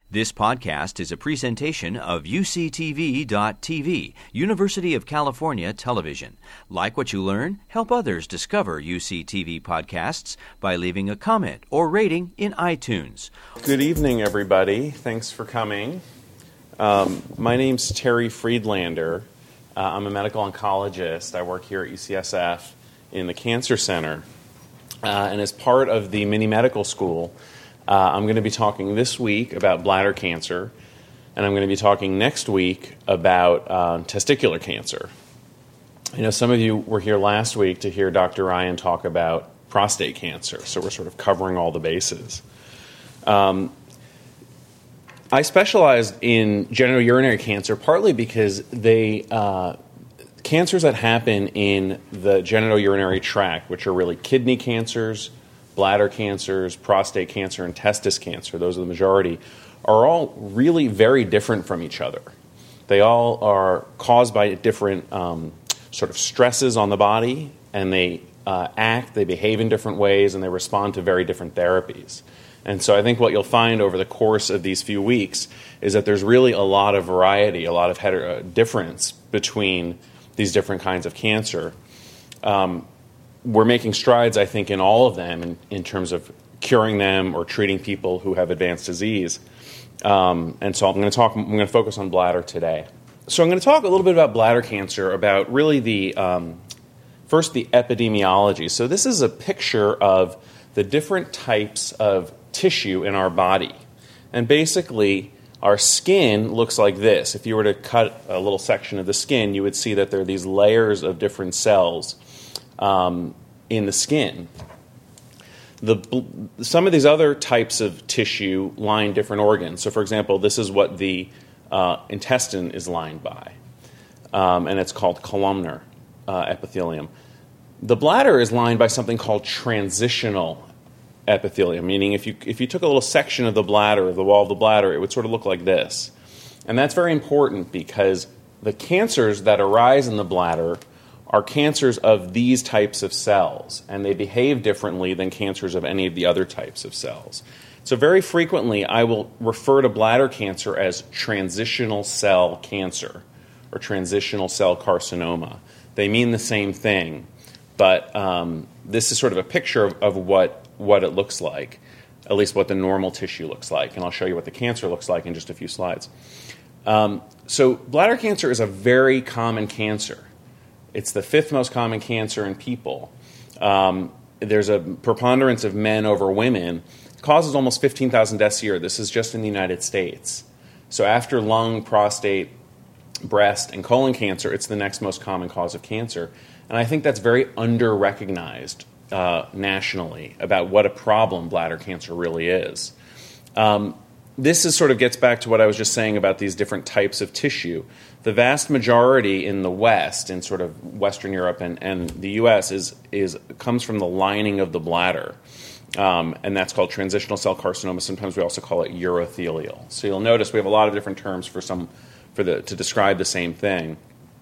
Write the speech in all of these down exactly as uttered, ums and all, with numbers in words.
This podcast is a presentation of U C T V dot T V, University of California Television. Like what you learn? Help others discover U C T V podcasts by leaving a comment or rating in iTunes. Good evening, everybody. Thanks for coming. Um, my name's Terry Friedlander. Uh, I'm a medical oncologist. I work here at U C S F in the Cancer Center. Uh, and as part of the mini medical school, Uh, I'm going to be talking this week about bladder cancer, and I'm going to be talking next week about uh, testicular cancer. I know some of you were here last week to hear Doctor Ryan talk about prostate cancer, so we're sort of covering all the bases. Um, I specialized in genitourinary cancer partly because they uh, cancers that happen in the genitourinary tract, which are really kidney cancers, bladder cancers, prostate cancer, and testis cancer, those are the majority, are all really very different from each other. They all are caused by different um, sort of stresses on the body, and they uh, act, they behave in different ways, and they respond to very different therapies. And so I think what you'll find over the course of these few weeks is that there's really a lot of variety, a lot of heter- difference between these different kinds of cancer. Um, We're making strides, I think, in all of them in, in terms of curing them or treating people who have advanced disease. Um, and so I'm going to talk. I'm going to focus on bladder today. So I'm going to talk a little bit about bladder cancer, about really the um, first the epidemiology. So this is a picture of the different types of tissue in our body, and basically our skin looks like this. If you were to cut a little section of the skin, you would see that there are these layers of different cells Um, in the skin. The, some of these other types of tissue line different organs. So, for example, this is what the uh, intestine is lined by, um, and it's called columnar uh, epithelium. The bladder is lined by something called transitional epithelium, meaning if you if you took a little section of the bladder, of the wall of the bladder, it would sort of look like this. And that's very important because the cancers that arise in the bladder are cancers of these types of cells, and they behave differently than cancers of any of the other types of cells. So very frequently, I will refer to bladder cancer as transitional cell cancer or transitional cell carcinoma. They mean the same thing, but um, this is sort of a picture of, of what, what it looks like, at least what the normal tissue looks like, and I'll show you what the cancer looks like in just a few slides. Um, so bladder cancer is a very common cancer. It's the fifth most common cancer in people. Um, there's a preponderance of men over women. It causes almost fifteen thousand deaths a year. This is just in the United States. So after lung, prostate, breast, and colon cancer, it's the next most common cause of cancer. And I think that's very under-recognized uh, nationally about what a problem bladder cancer really is. Um, this is sort of gets back to what I was just saying about these different types of tissue. The vast majority in the West, in sort of Western Europe and, and the U S, is is comes from the lining of the bladder, um, and that's called transitional cell carcinoma. Sometimes we also call it urothelial. So you'll notice we have a lot of different terms for some for the to describe the same thing.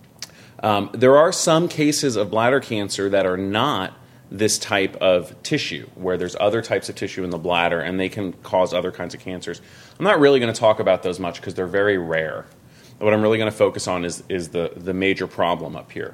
Um, there are some cases of bladder cancer that are not this type of tissue, where there's other types of tissue in the bladder, and they can cause other kinds of cancers. I'm not really going to talk about those much because they're very rare. What I'm really going to focus on is, is the, the major problem up here.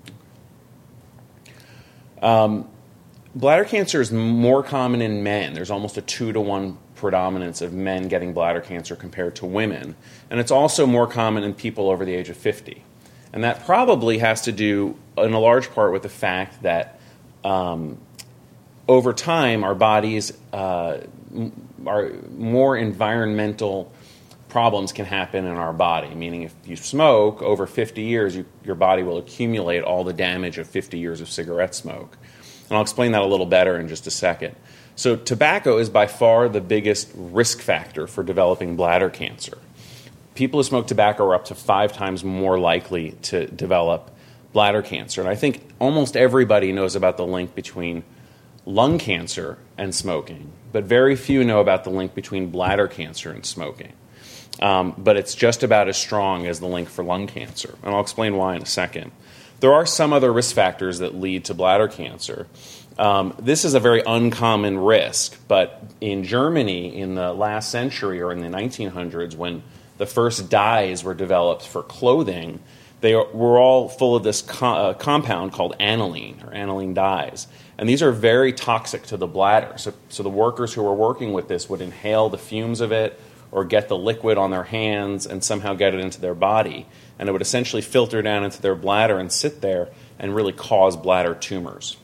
Um, bladder cancer is more common in men. There's almost a two to one predominance of men getting bladder cancer compared to women. And it's also more common in people over the age of fifty. And that probably has to do, in a large part, with the fact that um, over time, our bodies uh, are more environmental problems can happen in our body, meaning if you smoke over fifty years, you, your body will accumulate all the damage of fifty years of cigarette smoke. And I'll explain that a little better in just a second. So tobacco is by far the biggest risk factor for developing bladder cancer. People who smoke tobacco are up to five times more likely to develop bladder cancer. And I think almost everybody knows about the link between lung cancer and smoking, but very few know about the link between bladder cancer and smoking. Um, but it's just about as strong as the link for lung cancer, and I'll explain why in a second. There are some other risk factors that lead to bladder cancer, Um, this is a very uncommon risk, but in Germany in the last century or in the nineteen hundreds, when the first dyes were developed for clothing, they were all full of this co- uh, compound called aniline, or aniline dyes. And these are very toxic to the bladder. So, so the workers who were working with this would inhale the fumes of it or get the liquid on their hands and somehow get it into their body. And it would essentially filter down into their bladder and sit there and really cause bladder tumors.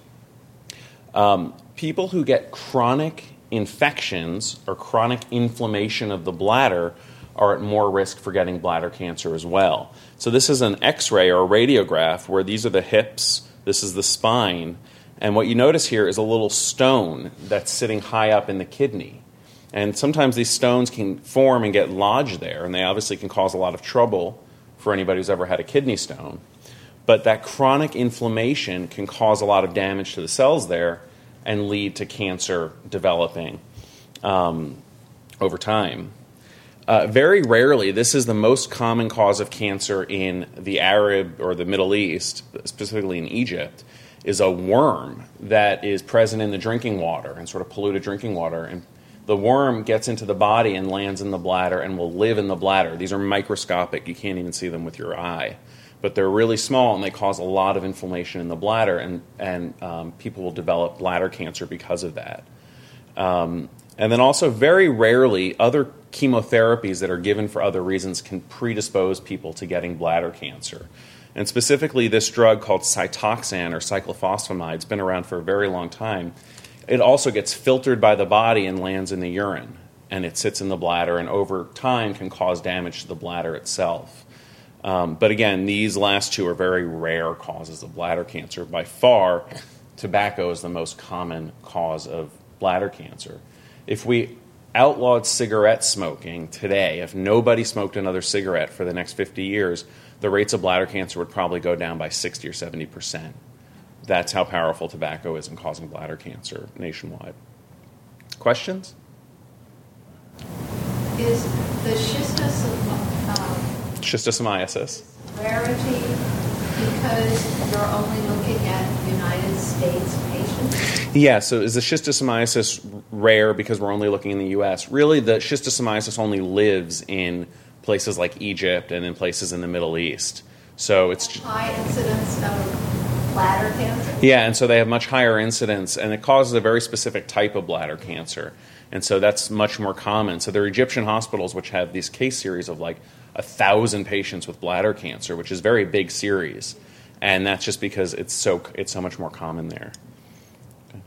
Um, people who get chronic infections or chronic inflammation of the bladder are at more risk for getting bladder cancer as well. So this is an X-ray or a radiograph where these are the hips, this is the spine, and what you notice here is a little stone that's sitting high up in the kidney. And sometimes these stones can form and get lodged there, and they obviously can cause a lot of trouble for anybody who's ever had a kidney stone. But that chronic inflammation can cause a lot of damage to the cells there and lead to cancer developing um, over time. Uh, very rarely, this is the most common cause of cancer in the Arab or the Middle East, specifically in Egypt, is a worm that is present in the drinking water and sort of polluted drinking water. And the worm gets into the body and lands in the bladder and will live in the bladder. These are microscopic. You can't even see them with your eye. But they're really small, and they cause a lot of inflammation in the bladder, and, and um, people will develop bladder cancer because of that. Um, and then also, very rarely, other chemotherapies that are given for other reasons can predispose people to getting bladder cancer. And specifically, this drug called Cytoxan or cyclophosphamide has been around for a very long time. It also gets filtered by the body and lands in the urine, and it sits in the bladder, and over time can cause damage to the bladder itself. Um, but again, these last two are very rare causes of bladder cancer. By far, tobacco is the most common cause of bladder cancer. If we outlawed cigarette smoking today, if nobody smoked another cigarette for the next fifty years, the rates of bladder cancer would probably go down by sixty or seventy percent. That's how powerful tobacco is in causing bladder cancer nationwide. Questions? Is the schistosomia um, Schistosomiasis. rarity because you're only looking at United States patients? Yeah, so is the schistosomiasis rare because we're only looking in the U S? Really, the schistosomiasis only lives in places like Egypt and in places in the Middle East. So it's High incidence of bladder cancer? Yeah, and so they have much higher incidence, and it causes a very specific type of bladder cancer. And so that's much more common. So there are Egyptian hospitals which have these case series of like a thousand patients with bladder cancer, which is a very big series. And that's just because it's so it's so much more common there. Okay.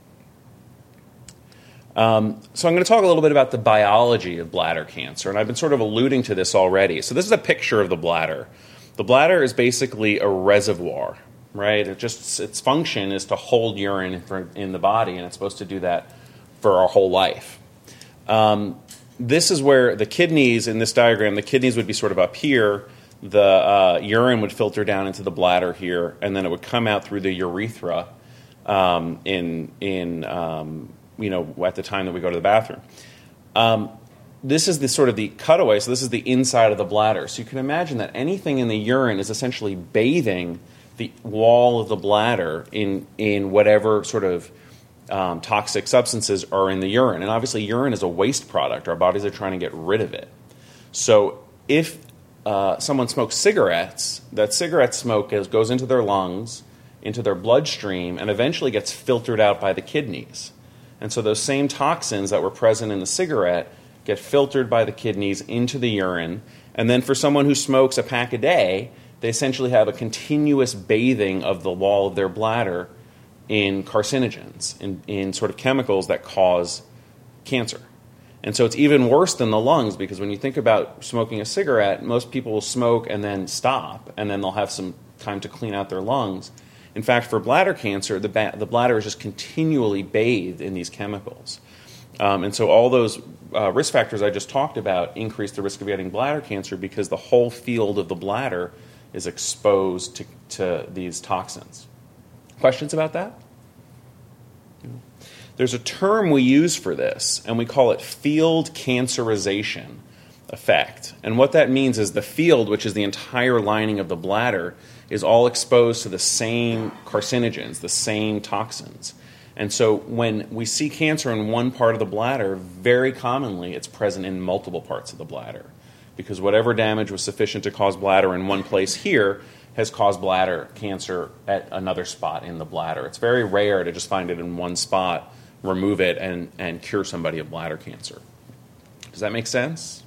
Um, so I'm going to talk a little bit about the biology of bladder cancer, and I've been sort of alluding to this already. So this is a picture of the bladder. The bladder is basically a reservoir, right? It just its function is to hold urine in the body, and it's supposed to do that for our whole life. Um, this is where the kidneys, in this diagram, the kidneys would be sort of up here. The uh, urine would filter down into the bladder here, and then it would come out through the urethra um, in, in um, you know, at the time that we go to the bathroom. Um, this is the sort of the cutaway, so this is the inside of the bladder. So you can imagine that anything in the urine is essentially bathing the wall of the bladder in, in whatever sort of Um, toxic substances are in the urine. And obviously urine is a waste product. Our bodies are trying to get rid of it. So if uh, someone smokes cigarettes, that cigarette smoke is, goes into their lungs, into their bloodstream, and eventually gets filtered out by the kidneys. And so those same toxins that were present in the cigarette get filtered by the kidneys into the urine. And then for someone who smokes a pack a day, they essentially have a continuous bathing of the wall of their bladder in carcinogens, in, in sort of chemicals that cause cancer. And so it's even worse than the lungs, because when you think about smoking a cigarette, most people will smoke and then stop, and then they'll have some time to clean out their lungs. In fact, for bladder cancer, the, ba- the bladder is just continually bathed in these chemicals. Um, and so all those uh, risk factors I just talked about increase the risk of getting bladder cancer because the whole field of the bladder is exposed to, to these toxins. Questions about that? There's a term we use for this, and we call it field cancerization effect. And what that means is the field, which is the entire lining of the bladder, is all exposed to the same carcinogens, the same toxins. And so when we see cancer in one part of the bladder, very commonly it's present in multiple parts of the bladder, because whatever damage was sufficient to cause bladder in one place here has caused bladder cancer at another spot in the bladder. It's very rare to just find it in one spot, remove it, and, and cure somebody of bladder cancer. Does that make sense?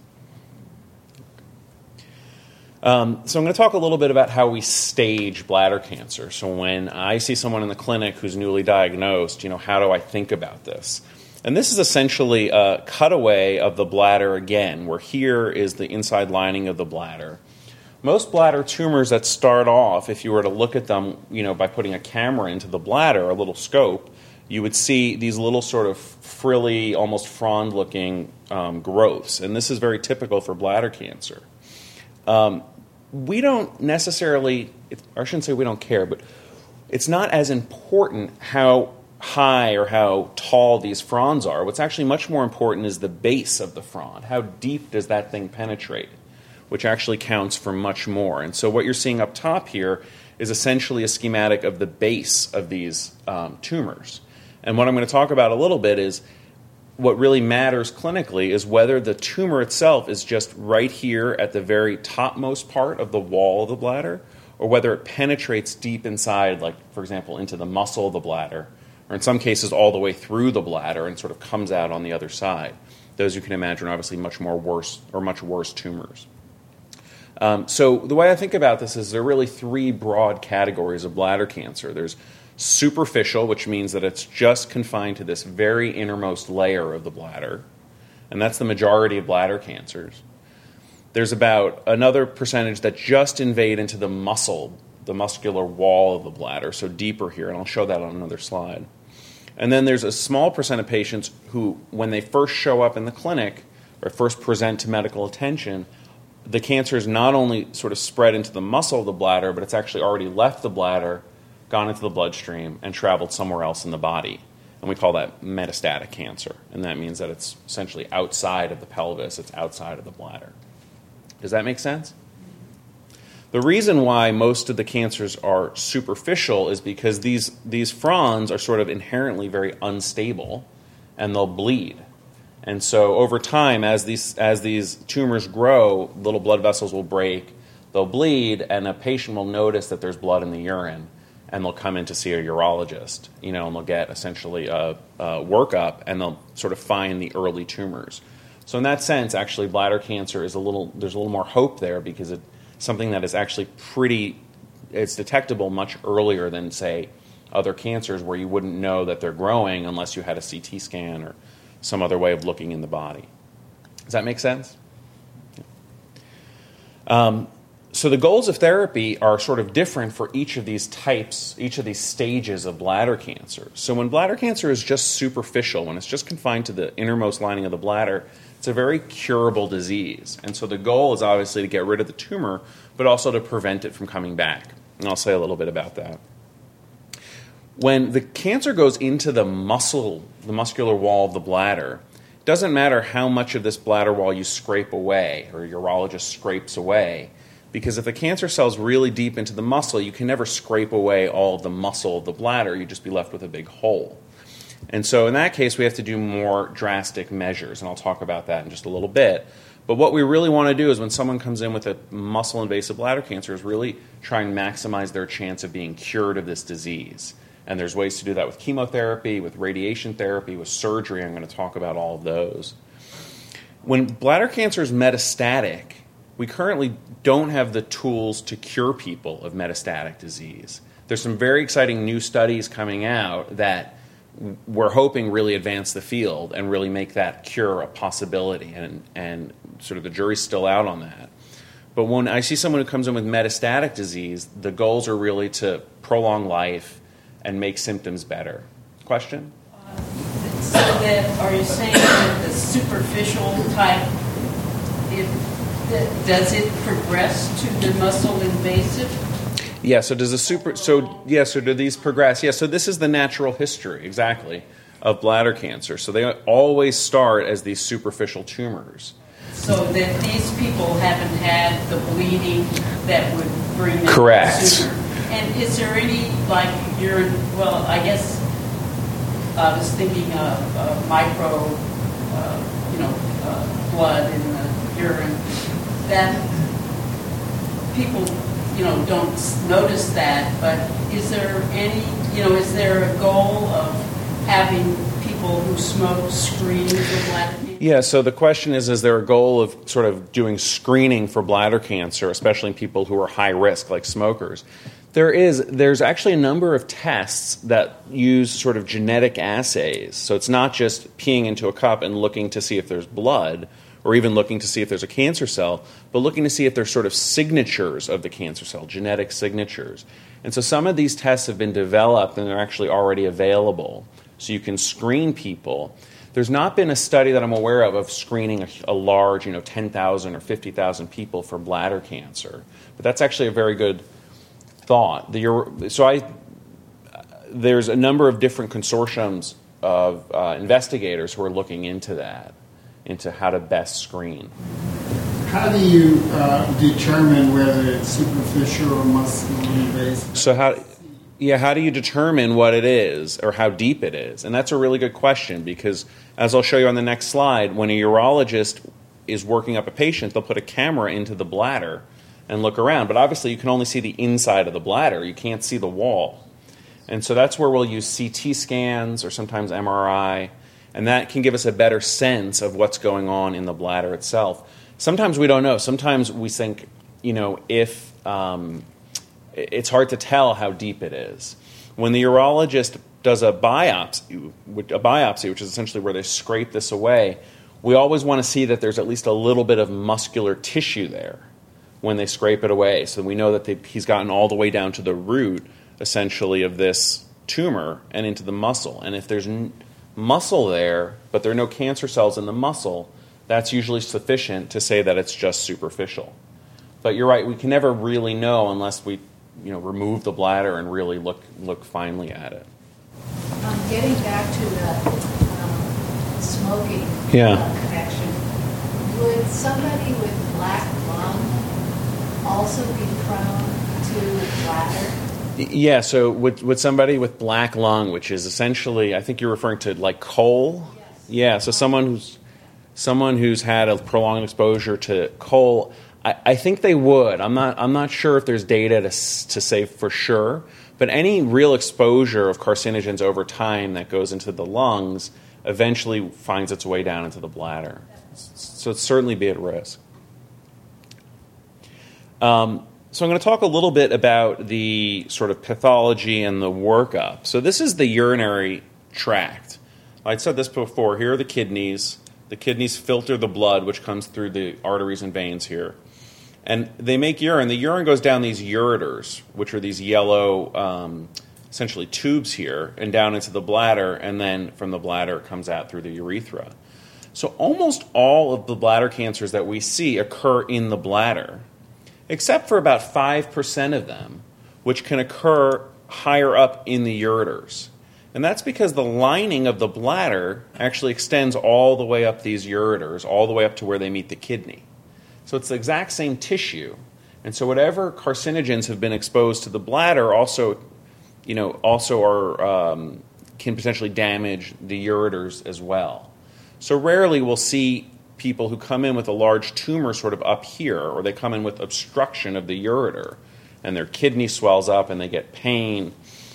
Um, so I'm going to talk a little bit about how we stage bladder cancer. So when I see someone in the clinic who's newly diagnosed, you know, how do I think about this? And this is essentially a cutaway of the bladder again, where here is the inside lining of the bladder. Most bladder tumors that start off, if you were to look at them, you know, by putting a camera into the bladder, a little scope, you would see these little sort of frilly, almost frond-looking um, growths. And this is very typical for bladder cancer. Um, we don't necessarily, I shouldn't say we don't care, but it's not as important how high or how tall these fronds are. What's actually much more important is the base of the frond. How deep does that thing penetrate, which actually counts for much more. And so what you're seeing up top here is essentially a schematic of the base of these um, tumors. And what I'm going to talk about a little bit is what really matters clinically is whether the tumor itself is just right here at the very topmost part of the wall of the bladder, or whether it penetrates deep inside, like, for example, into the muscle of the bladder, or in some cases all the way through the bladder and sort of comes out on the other side. Those you can imagine are obviously much more worse or much worse tumors. Um, so the way I think about this is there are really three broad categories of bladder cancer. There's superficial, which means that it's just confined to this very innermost layer of the bladder, and that's the majority of bladder cancers. There's about another percentage that just invade into the muscle, the muscular wall of the bladder, so deeper here, and I'll show that on another slide. And then there's a small percent of patients who, when they first show up in the clinic or first present to medical attention, the cancer is not only sort of spread into the muscle of the bladder, but it's actually already left the bladder, gone into the bloodstream, and traveled somewhere else in the body. And we call that metastatic cancer. And that means that it's essentially outside of the pelvis, it's outside of the bladder. Does that make sense? The reason why most of the cancers are superficial is because these, these fronds are sort of inherently very unstable, and they'll bleed. And so over time, as these, as these tumors grow, little blood vessels will break, they'll bleed, and a patient will notice that there's blood in the urine, and they'll come in to see a urologist, you know, and they'll get essentially a, a workup, and they'll sort of find the early tumors. So in that sense, actually, bladder cancer is a little, there's a little more hope there, because it's something that is actually pretty, it's detectable much earlier than, say, other cancers where you wouldn't know that they're growing unless you had a C T scan or some other way of looking in the body. Does that make sense? Um, so the goals of therapy are sort of different for each of these types, each of these stages of bladder cancer. So when bladder cancer is just superficial, when it's just confined to the innermost lining of the bladder, it's a very curable disease. And so the goal is obviously to get rid of the tumor, but also to prevent it from coming back. And I'll say a little bit about that. When the cancer goes into the muscle, the muscular wall of the bladder, it doesn't matter how much of this bladder wall you scrape away or your urologist scrapes away, because if the cancer cell's really deep into the muscle, you can never scrape away all of the muscle of the bladder. You'd just be left with a big hole. And so in that case, we have to do more drastic measures, and I'll talk about that in just a little bit. But what we really want to do is when someone comes in with a muscle-invasive bladder cancer is really try and maximize their chance of being cured of this disease. And there's ways to do that with chemotherapy, with radiation therapy, with surgery. I'm going to talk about all of those. When bladder cancer is metastatic, we currently don't have the tools to cure people of metastatic disease. There's some very exciting new studies coming out that we're hoping really advance the field and really make that cure a possibility. And, and sort of the jury's still out on that. But when I see someone who comes in with metastatic disease, the goals are really to prolong life and make symptoms better. Question? Uh, so that, are you saying that the superficial type, it, that, does it progress to the muscle invasive? Yeah, so does the super, so, yeah, so do these progress? Yeah, so this is the natural history, exactly, of bladder cancer. So they always start as these superficial tumors. So that these people haven't had the bleeding that would bring them Correct. sooner. And is there any, like, you're, well, I guess I was thinking of uh, micro, uh, you know, uh, blood in the urine. That people, you know, don't notice that. But is there any, you know, is there a goal of having people who smoke screen for bladder cancer? Yeah, so the question is, is there a goal of sort of doing screening for bladder cancer, especially in people who are high risk, like smokers? There is. There's actually a number of tests that use sort of genetic assays. So it's not just peeing into a cup and looking to see if there's blood, or even looking to see if there's a cancer cell, but looking to see if there's sort of signatures of the cancer cell, genetic signatures. And so some of these tests have been developed and they're actually already available. So you can screen people. There's not been a study that I'm aware of of screening a, a large, you know, ten thousand or fifty thousand people for bladder cancer. But that's actually a very good thought. The, so I, there's a number of different consortiums of uh, investigators who are looking into that, into how to best screen. How do you uh, determine whether it's superficial or muscle invasive? So how, yeah, how do you determine what it is or how deep it is? And that's a really good question because, as I'll show you on the next slide, when a urologist is working up a patient, they'll put a camera into the bladder and look around. But obviously you can only see the inside of the bladder. You can't see the wall. And so that's where we'll use C T scans or sometimes M R I, and that can give us a better sense of what's going on in the bladder itself. Sometimes we don't know. Sometimes we think, you know, if um, it's hard to tell how deep it is. When the urologist does a biopsy, a biopsy, which is essentially where they scrape this away, we always want to see that there's at least a little bit of muscular tissue there when they scrape it away. So we know that they, he's gotten all the way down to the root, essentially, of this tumor and into the muscle. And if there's n- muscle there, but there are no cancer cells in the muscle, that's usually sufficient to say that it's just superficial. But you're right, we can never really know unless we, you know, remove the bladder and really look look finely at it. Um, getting back to the um, smoking Yeah. uh, connection, would somebody with black lung also be prone to bladder? Yeah, so with, with somebody with black lung, which is essentially, I think you're referring to like coal? Yes. Yeah, so someone who's someone who's had a prolonged exposure to coal, I, I think they would. I'm not I'm not sure if there's data to to say for sure, but any real exposure of carcinogens over time that goes into the lungs eventually finds its way down into the bladder. So it'd certainly be at risk. Um, so I'm going to talk a little bit about the sort of pathology and the workup. So this is the urinary tract. I said this before. Here are the kidneys. The kidneys filter the blood, which comes through the arteries and veins here. And they make urine. The urine goes down these ureters, which are these yellow, um, essentially tubes here, and down into the bladder, and then from the bladder it comes out through the urethra. So almost all of the bladder cancers that we see occur in the bladder, except for about five percent of them, which can occur higher up in the ureters. And that's because the lining of the bladder actually extends all the way up these ureters, all the way up to where they meet the kidney. So it's the exact same tissue. And so whatever carcinogens have been exposed to the bladder also, you know, also are um, can potentially damage the ureters as well. So rarely we'll see people who come in with a large tumor sort of up here, or they come in with obstruction of the ureter, and their kidney swells up and they get pain.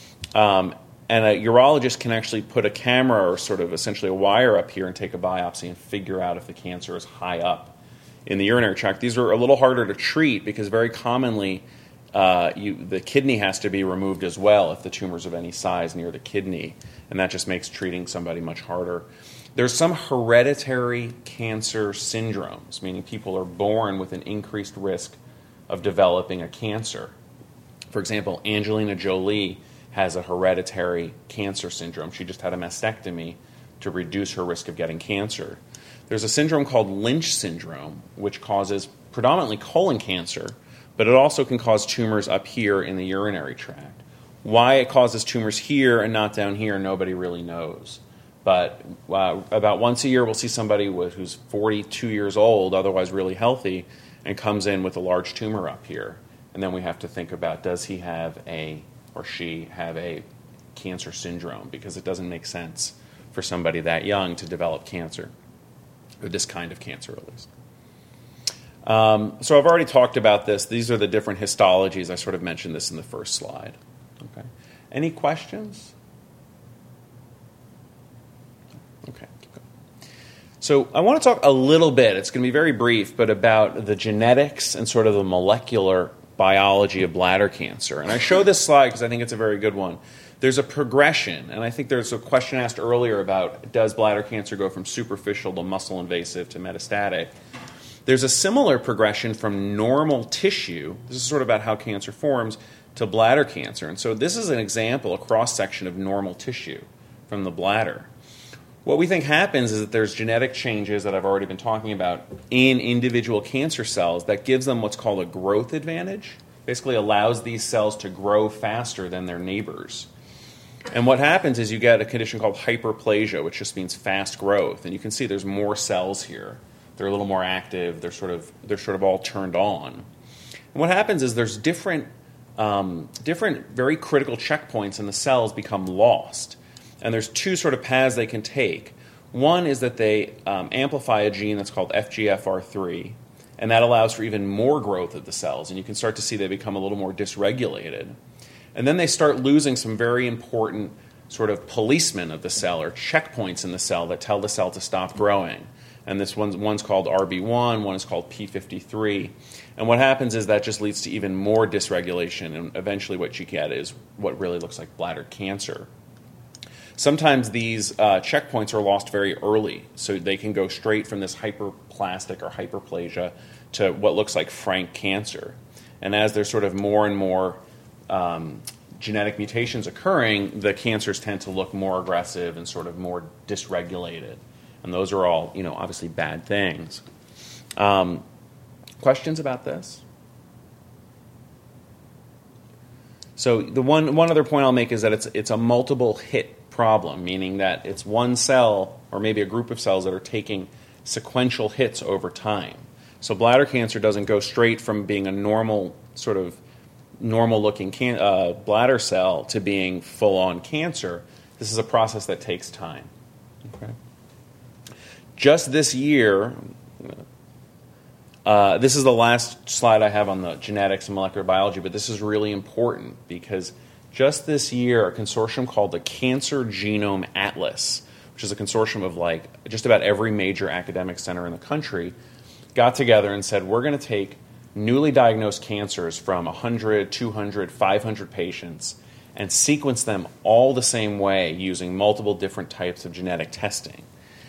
Um, and a urologist can actually put a camera or sort of essentially a wire up here and take a biopsy and figure out if the cancer is high up in the urinary tract. These are a little harder to treat because very commonly uh, you, the kidney has to be removed as well if the tumor's of any size near the kidney, and that just makes treating somebody much harder. There's some hereditary cancer syndromes, meaning people are born with an increased risk of developing a cancer. For example, Angelina Jolie has a hereditary cancer syndrome. She just had a mastectomy to reduce her risk of getting cancer. There's a syndrome called Lynch syndrome, which causes predominantly colon cancer, but it also can cause tumors up here in the urinary tract. Why it causes tumors here and not down here, nobody really knows. But uh, about once a year, we'll see somebody with, who's forty-two years old, otherwise really healthy, and comes in with a large tumor up here. And then we have to think about, does he have a, or she have a cancer syndrome, because it doesn't make sense for somebody that young to develop cancer, or this kind of cancer at least. Um, so I've already talked about this. These are the different histologies. I sort of mentioned this in the first slide. Okay. Any questions? Okay. Keep going. So I want to talk a little bit, it's going to be very brief, but about the genetics and sort of the molecular biology of bladder cancer. And I show this slide because I think it's a very good one. There's a progression, and I think there's a question asked earlier about does bladder cancer go from superficial to muscle invasive to metastatic. There's a similar progression from normal tissue, this is sort of about how cancer forms, to bladder cancer. And so this is an example, a cross-section of normal tissue from the bladder. What we think happens is that there's genetic changes that I've already been talking about in individual cancer cells that gives them what's called a growth advantage, basically allows these cells to grow faster than their neighbors. And what happens is you get a condition called hyperplasia, which just means fast growth. And you can see there's more cells here. They're a little more active. They're sort of they're sort of all turned on. And what happens is there's different um, different very critical checkpoints, and the cells become lost. And there's two sort of paths they can take. One is that they um, amplify a gene that's called F G F R three, and that allows for even more growth of the cells. And you can start to see they become a little more dysregulated. And then they start losing some very important sort of policemen of the cell, or checkpoints in the cell that tell the cell to stop growing. And this one's, one's called R B one, one is called P fifty-three. And what happens is that just leads to even more dysregulation, and eventually what you get is what really looks like bladder cancer. Sometimes these uh, checkpoints are lost very early, so they can go straight from this hyperplastic or hyperplasia to what looks like frank cancer. And as there's sort of more and more um, genetic mutations occurring, the cancers tend to look more aggressive and sort of more dysregulated. And those are all, you know, obviously bad things. Um, questions about this? So the one one other point I'll make is that it's it's a multiple hit problem, meaning that it's one cell or maybe a group of cells that are taking sequential hits over time. So bladder cancer doesn't go straight from being a normal sort of normal-looking can- uh, bladder cell to being full-on cancer. This is a process that takes time. Okay. Just this year, uh, this is the last slide I have on the genetics and molecular biology, but this is really important because just this year, a consortium called the Cancer Genome Atlas, which is a consortium of like just about every major academic center in the country, got together and said, we're going to take newly diagnosed cancers from one hundred, two hundred, five hundred patients and sequence them all the same way using multiple different types of genetic testing.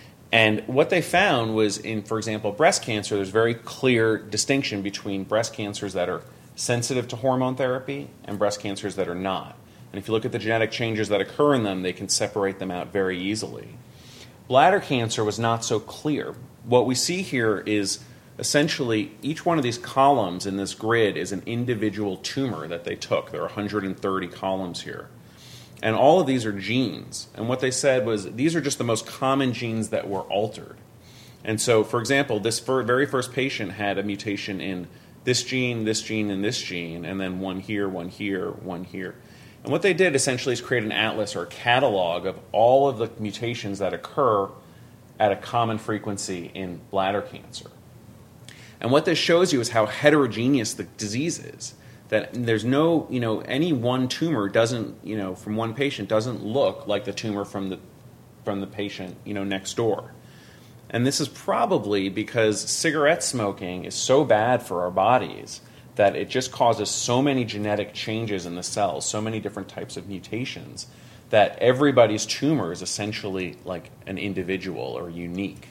And what they found was in, for example, breast cancer, there's very clear distinction between breast cancers that are sensitive to hormone therapy and breast cancers that are not. And if you look at the genetic changes that occur in them, they can separate them out very easily. Bladder cancer was not so clear. What we see here is essentially each one of these columns in this grid is an individual tumor that they took. There are one hundred thirty columns here. And all of these are genes. And what they said was these are just the most common genes that were altered. And so, for example, this very first patient had a mutation in this gene, this gene, and this gene, and then one here, one here, one here. And what they did essentially is create an atlas or a catalog of all of the mutations that occur at a common frequency in bladder cancer. And what this shows you is how heterogeneous the disease is. That there's no, you know, any one tumor doesn't, you know, from one patient doesn't look like the tumor from the from the patient, you know, next door. And this is probably because cigarette smoking is so bad for our bodies that it just causes so many genetic changes in the cells, so many different types of mutations, that everybody's tumor is essentially like an individual or unique.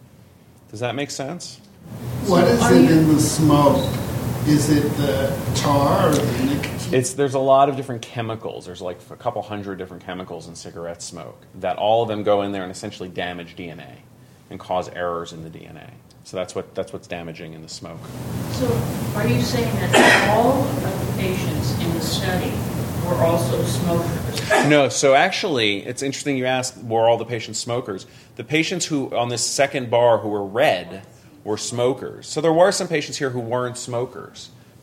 Does that make sense? What is it in the smoke? Is it the tar or the nicotine? It's, there's a lot of different chemicals. There's like a couple hundred different chemicals in cigarette smoke that all of them go in there and essentially damage D N A and cause errors in the D N A. So that's what that's what's damaging in the smoke. So are you saying that all of the patients in the study were also smokers? No, so actually, it's interesting you asked, were all the patients smokers? The patients who, on this second bar who were red, were smokers. So there were some patients here who weren't smokers,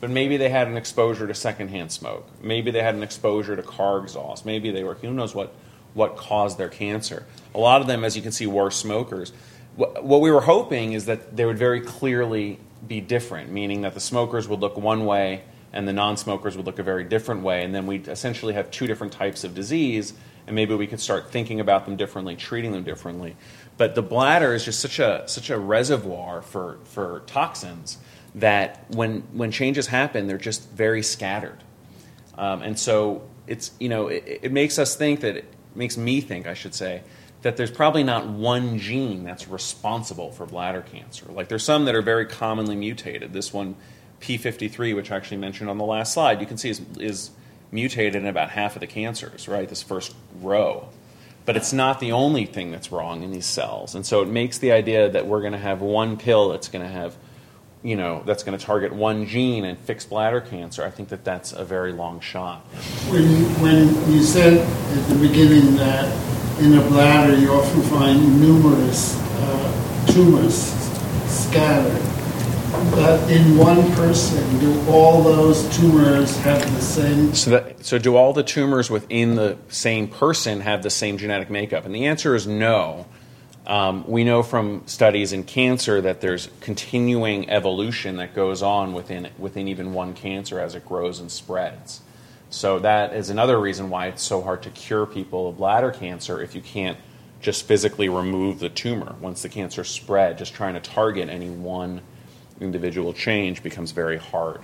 but maybe they had an exposure to secondhand smoke. Maybe they had an exposure to car exhaust. Maybe they were, who knows what, what caused their cancer. A lot of them, as you can see, were smokers. What we were hoping is that they would very clearly be different, meaning that the smokers would look one way and the non-smokers would look a very different way, and then we'd essentially have two different types of disease, and maybe we could start thinking about them differently, treating them differently. But the bladder is just such a such a reservoir for, for toxins that when when changes happen, they're just very scattered. Um, and so it's, you know, it, it makes us think that, it makes me think, I should say, that there's probably not one gene that's responsible for bladder cancer. Like there's some that are very commonly mutated. This one, P fifty-three, which I actually mentioned on the last slide, you can see is, is mutated in about half of the cancers, right, this first row. But it's not the only thing that's wrong in these cells. And so it makes the idea that we're going to have one pill that's going to have, you know, that's going to target one gene and fix bladder cancer. I think that that's a very long shot. When you, when you said at the beginning that in the bladder you often find numerous uh, tumors scattered, but in one person, do all those tumors have the same? So, that, so do all the tumors within the same person have the same genetic makeup? And the answer is no. Um, we know from studies in cancer that there's continuing evolution that goes on within within even one cancer as it grows and spreads. So that is another reason why it's so hard to cure people of bladder cancer if you can't just physically remove the tumor. Once the cancer spread, just trying to target any one individual change becomes very hard.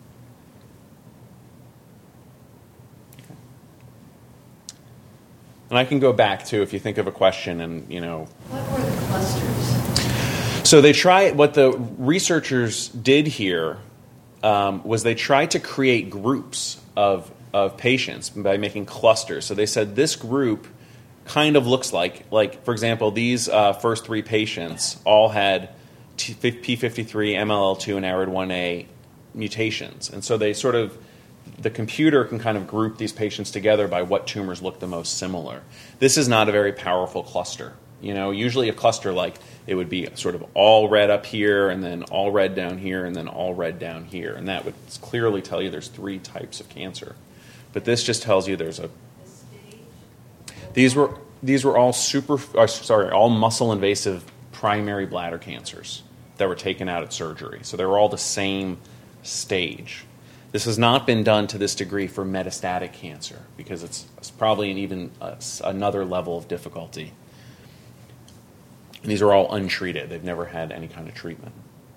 And I can go back to, if you think of a question and, you know. What were the clusters? So they try, what the researchers did here um, was they tried to create groups of, of patients by making clusters. So they said this group kind of looks like, like for example, these uh, first three patients all had P fifty-three, M L L two, and A R I D one A mutations. And so they sort of, the computer can kind of group these patients together by what tumors look the most similar. This is not a very powerful cluster. You know, usually a cluster like it would be sort of all red up here and then all red down here and then all red down here. And that would clearly tell you there's three types of cancer. But this just tells you there's a... These were, these were all super, uh, sorry, all muscle invasive primary bladder cancers that were taken out at surgery. So they were all the same stage. This has not been done to this degree for metastatic cancer because it's, it's probably an even uh, another level of difficulty. And these are all untreated. They've never had any kind of treatment.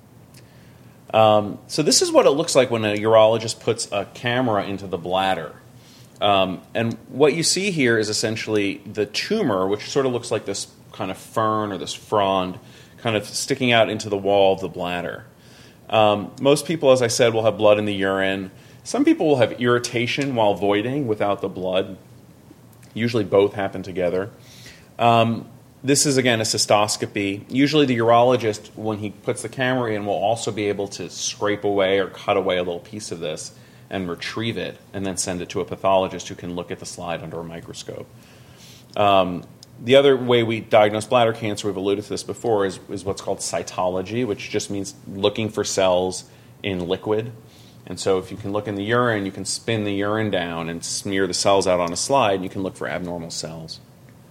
Um, so this is what it looks like when a urologist puts a camera into the bladder. Um, and what you see here is essentially the tumor, which sort of looks like this kind of fern or this frond kind of sticking out into the wall of the bladder. Um, most people, as I said, will have blood in the urine. Some people will have irritation while voiding without the blood. Usually both happen together. Um, this is, again, a cystoscopy. Usually the urologist, when he puts the camera in, will also be able to scrape away or cut away a little piece of this and retrieve it and then send it to a pathologist who can look at the slide under a microscope. Um, The other way we diagnose bladder cancer, we've alluded to this before, is, is what's called cytology, which just means looking for cells in liquid. And so if you can look in the urine, you can spin the urine down and smear the cells out on a slide, and you can look for abnormal cells.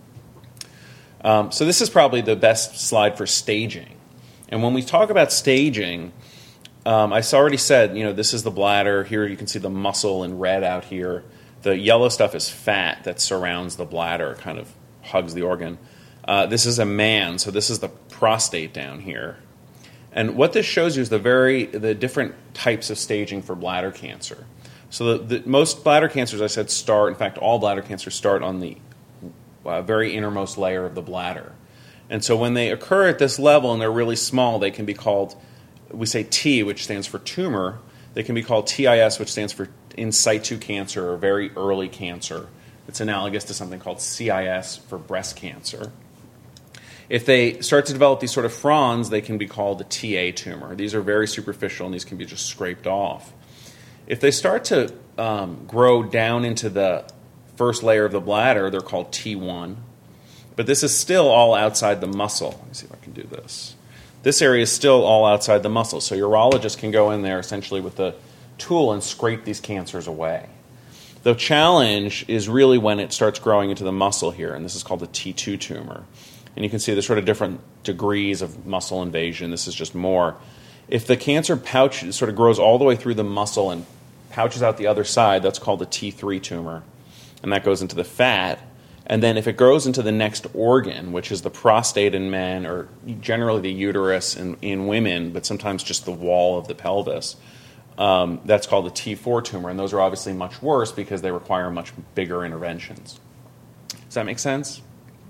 Um, so this is probably the best slide for staging. And when we talk about staging, um, I already said, you know, this is the bladder. Here you can see the muscle in red out here. The yellow stuff is fat that surrounds the bladder, kind of hugs the organ. Uh, this is a man, so this is the prostate down here. And what this shows you is the very the different types of staging for bladder cancer. So the, the most bladder cancers, I said, start, in fact, all bladder cancers start on the uh, very innermost layer of the bladder. And so when they occur at this level and they're really small, they can be called, we say T, which stands for tumor. They can be called T I S, which stands for in situ cancer or very early cancer. It's analogous to something called C I S for breast cancer. If they start to develop these sort of fronds, they can be called a T A tumor. These are very superficial, and these can be just scraped off. If they start to um, grow down into the first layer of the bladder, they're called T one. But this is still all outside the muscle. Let me see if I can do this. This area is still all outside the muscle. So urologists can go in there essentially with a, tool and scrape these cancers away. The challenge is really when it starts growing into the muscle here, and this is called a T two tumor. And you can see there's sort of different degrees of muscle invasion. This is just more. If the cancer pouch sort of grows all the way through the muscle and pouches out the other side, that's called a T three tumor, and that goes into the fat. And then if it grows into the next organ, which is the prostate in men, or generally the uterus in, in women, but sometimes just the wall of the pelvis, um, that's called a T four tumor. And those are obviously much worse because they require much bigger interventions. Does that make sense?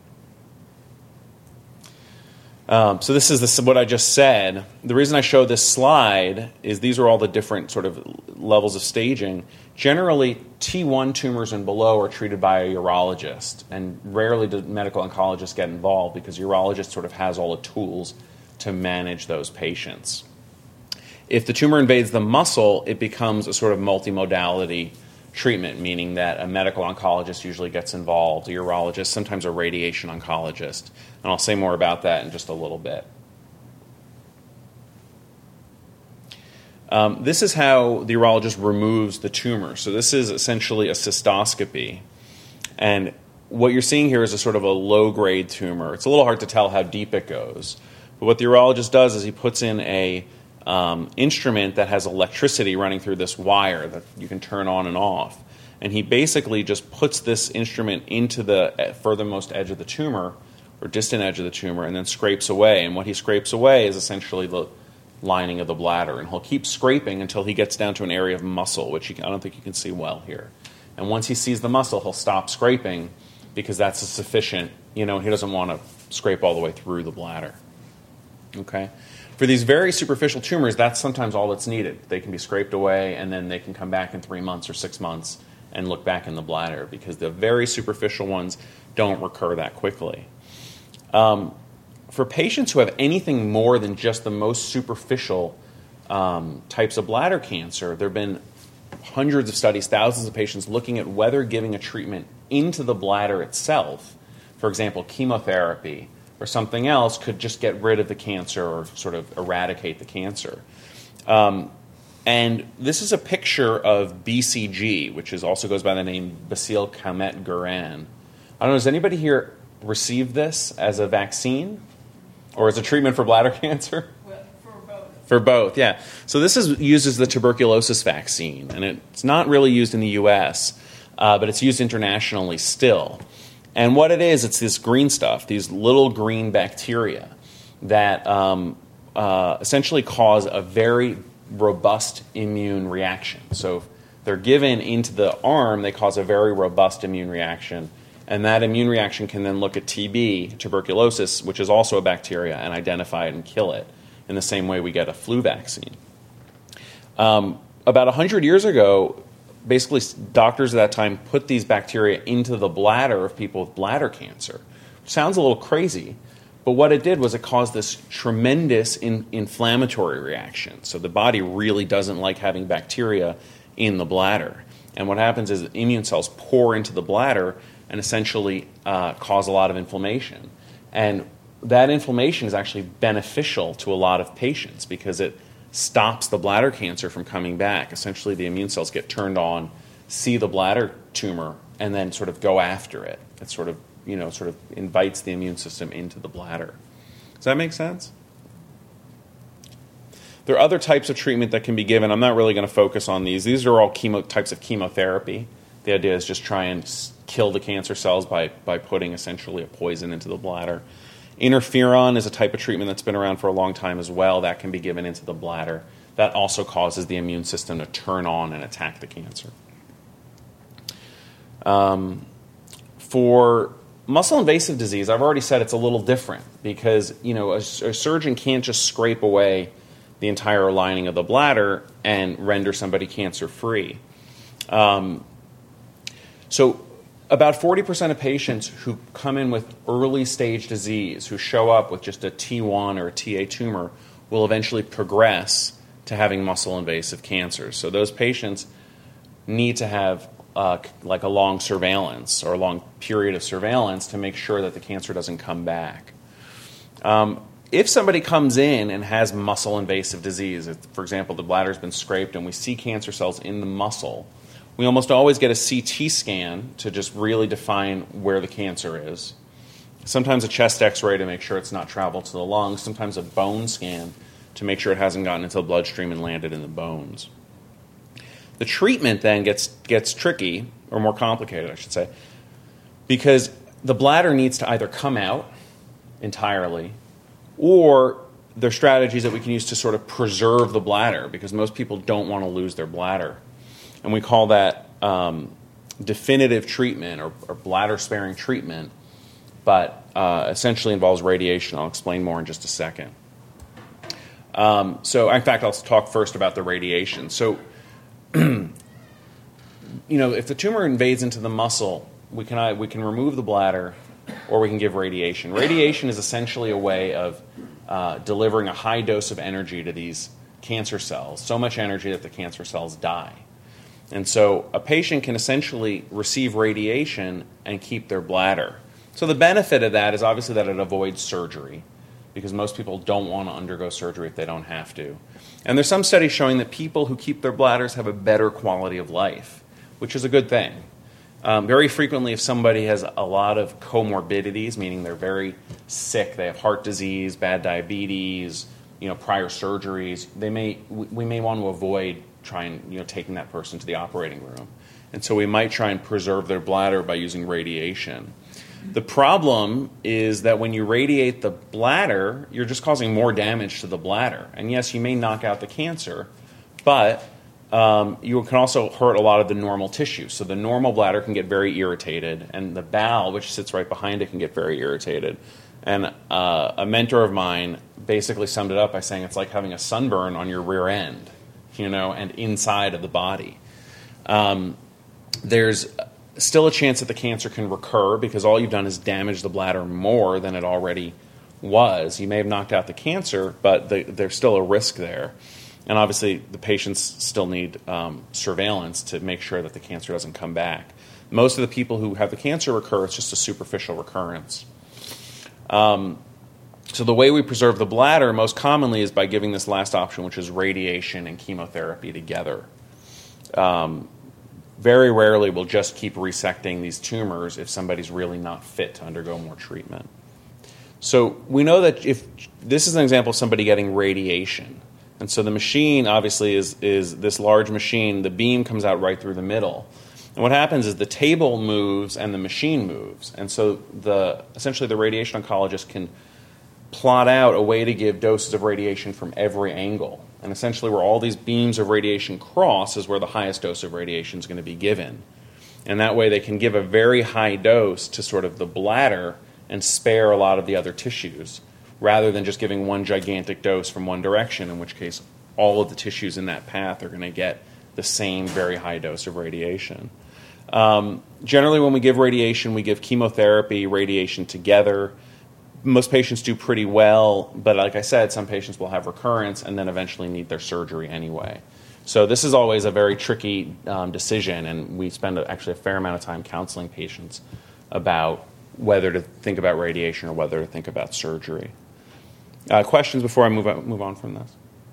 Um, so this is this, what I just said. The reason I show this slide is these are all the different sort of levels of staging. Generally, T one tumors and below are treated by a urologist, and rarely do medical oncologists get involved because urologist sort of has all the tools to manage those patients. If the tumor invades the muscle, it becomes a sort of multimodality treatment, meaning that a medical oncologist usually gets involved, a urologist, sometimes a radiation oncologist. And I'll say more about that in just a little bit. Um, this is how the urologist removes the tumor. So this is essentially a cystoscopy. And what you're seeing here is a sort of a low-grade tumor. It's a little hard to tell how deep it goes. But what the urologist does is he puts in a um, instrument that has electricity running through this wire that you can turn on and off. And he basically just puts this instrument into the furthermost edge of the tumor, or distant edge of the tumor, and then scrapes away. And what he scrapes away is essentially the lining of the bladder. And he'll keep scraping until he gets down to an area of muscle, which he, I don't think you can see well here. And once he sees the muscle, he'll stop scraping because that's a sufficient, you know, he doesn't want to scrape all the way through the bladder. Okay? For these very superficial tumors, that's sometimes all that's needed. They can be scraped away, and then they can come back in three months or six months and look back in the bladder because the very superficial ones don't recur that quickly. Um, for patients who have anything more than just the most superficial um, types of bladder cancer, there have been hundreds of studies, thousands of patients looking at whether giving a treatment into the bladder itself, for example, chemotherapy or something else, could just get rid of the cancer or sort of eradicate the cancer. Um, and this is a picture of B C G, which is also goes by the name Bacille Calmette Guerin. I don't know, does anybody here receive this as a vaccine or as a treatment for bladder cancer? Well, for both. For both, yeah. So this is uses the tuberculosis vaccine, and it's not really used in the U S, uh, but it's used internationally still. And what it is, it's this green stuff, these little green bacteria that um, uh, essentially cause a very robust immune reaction. So if they're given into the arm, they cause a very robust immune reaction. And that immune reaction can then look at T B, tuberculosis, which is also a bacteria, and identify it and kill it in the same way we get a flu vaccine. Um, about one hundred years ago, basically doctors at that time put these bacteria into the bladder of people with bladder cancer. Which sounds a little crazy, but what it did was it caused this tremendous in, inflammatory reaction. So the body really doesn't like having bacteria in the bladder. And what happens is immune cells pour into the bladder and essentially uh, cause a lot of inflammation. And that inflammation is actually beneficial to a lot of patients because it stops the bladder cancer from coming back. Essentially, the immune cells get turned on, see the bladder tumor, and then sort of go after it. It sort of, you know, sort of invites the immune system into the bladder. Does that make sense? There are other types of treatment that can be given. I'm not really going to focus on these. These are all chemo types of chemotherapy. The idea is just try and kill the cancer cells by, by putting essentially a poison into the bladder. Interferon is a type of treatment that's been around for a long time as well. That can be given into the bladder. That also causes the immune system to turn on and attack the cancer. Um, for muscle invasive disease, I've already said it's a little different because, you know, a, a surgeon can't just scrape away the entire lining of the bladder and render somebody cancer-free. Um, so about forty percent of patients who come in with early stage disease, who show up with just a T one or a T A tumor, will eventually progress to having muscle invasive cancer. So those patients need to have uh, like a long surveillance or a long period of surveillance to make sure that the cancer doesn't come back. Um, if somebody comes in and has muscle invasive disease, if, for example, the bladder's been scraped and we see cancer cells in the muscle, we almost always get a C T scan to just really define where the cancer is. Sometimes a chest x-ray to make sure it's not traveled to the lungs, sometimes a bone scan to make sure it hasn't gotten into the bloodstream and landed in the bones. The treatment then gets gets tricky, or more complicated, I should say, because the bladder needs to either come out entirely, or there are strategies that we can use to sort of preserve the bladder, because most people don't want to lose their bladder. And we call that um, definitive treatment or, or bladder-sparing treatment, but uh, essentially involves radiation. I'll explain more in just a second. Um, so, in fact, I'll talk first about the radiation. So, you know, if the tumor invades into the muscle, we can we can remove the bladder, or we can give radiation. Radiation is essentially a way of uh, delivering a high dose of energy to these cancer cells, so much energy that the cancer cells die. And so a patient can essentially receive radiation and keep their bladder. So the benefit of that is obviously that it avoids surgery, because most people don't want to undergo surgery if they don't have to. And there's some studies showing that people who keep their bladders have a better quality of life, which is a good thing. Um, very frequently, if somebody has a lot of comorbidities, meaning they're very sick, they have heart disease, bad diabetes, you know, prior surgeries, they may we may want to avoid trying, you know, taking that person to the operating room. And so we might try and preserve their bladder by using radiation. The problem is that when you radiate the bladder, you're just causing more damage to the bladder. And yes, you may knock out the cancer, but um, you can also hurt a lot of the normal tissue. So the normal bladder can get very irritated, and the bowel, which sits right behind it, can get very irritated. And uh, a mentor of mine basically summed it up by saying it's like having a sunburn on your rear end, you know, and inside of the body. Um, there's still a chance that the cancer can recur, because all you've done is damage the bladder more than it already was. You may have knocked out the cancer, but the, there's still a risk there. And obviously, the patients still need um, surveillance to make sure that the cancer doesn't come back. Most of the people who have the cancer recur, it's just a superficial recurrence. Um, so the way we preserve the bladder most commonly is by giving this last option, which is radiation and chemotherapy together. Um, very rarely we'll just keep resecting these tumors if somebody's really not fit to undergo more treatment. So we know that if this is an example of somebody getting radiation, and so the machine obviously is, is this large machine, the beam comes out right through the middle. And what happens is the table moves and the machine moves. And so the essentially the radiation oncologist can plot out a way to give doses of radiation from every angle. And essentially where all these beams of radiation cross is where the highest dose of radiation is going to be given. And that way they can give a very high dose to sort of the bladder and spare a lot of the other tissues, rather than just giving one gigantic dose from one direction, in which case all of the tissues in that path are going to get the same very high dose of radiation. Um, generally, when we give radiation, we give chemotherapy, radiation together. Most patients do pretty well, but like I said, some patients will have recurrence and then eventually need their surgery anyway. So this is always a very tricky um, decision, and we spend a, actually a fair amount of time counseling patients about whether to think about radiation or whether to think about surgery. Uh, questions before I move on, move on from this?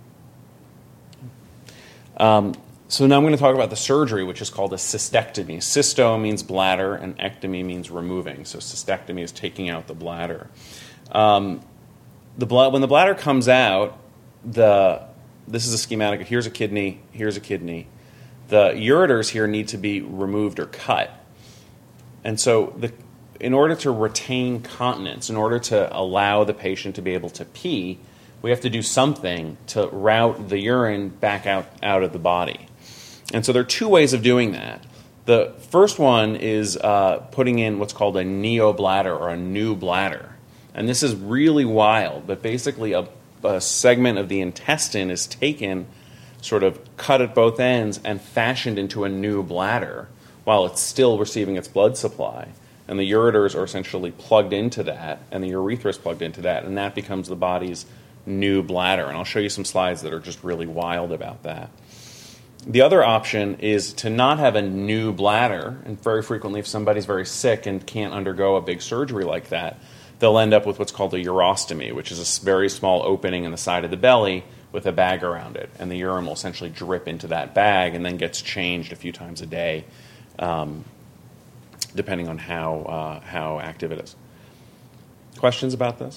Um, so now I'm going to talk about the surgery, which is called a cystectomy. Cysto means bladder, and ectomy means removing. So cystectomy is taking out the bladder. Um, the blood, when the bladder comes out, the this is a schematic. Here's a kidney. Here's a kidney. The ureters here need to be removed or cut. And so the in order to retain continence, in order to allow the patient to be able to pee, we have to do something to route the urine back out, out of the body. And so there are two ways of doing that. The first one is uh, putting in what's called a neobladder or a new bladder. And this is really wild, but basically a, a segment of the intestine is taken, sort of cut at both ends, and fashioned into a new bladder while it's still receiving its blood supply. And the ureters are essentially plugged into that, and the urethra is plugged into that, and that becomes the body's new bladder. And I'll show you some slides that are just really wild about that. The other option is to not have a new bladder, and very frequently if somebody's very sick and can't undergo a big surgery like that, they'll end up with what's called a urostomy, which is a very small opening in the side of the belly with a bag around it. And the urine will essentially drip into that bag and then gets changed a few times a day, um, depending on how, uh, how active it is. Questions about this?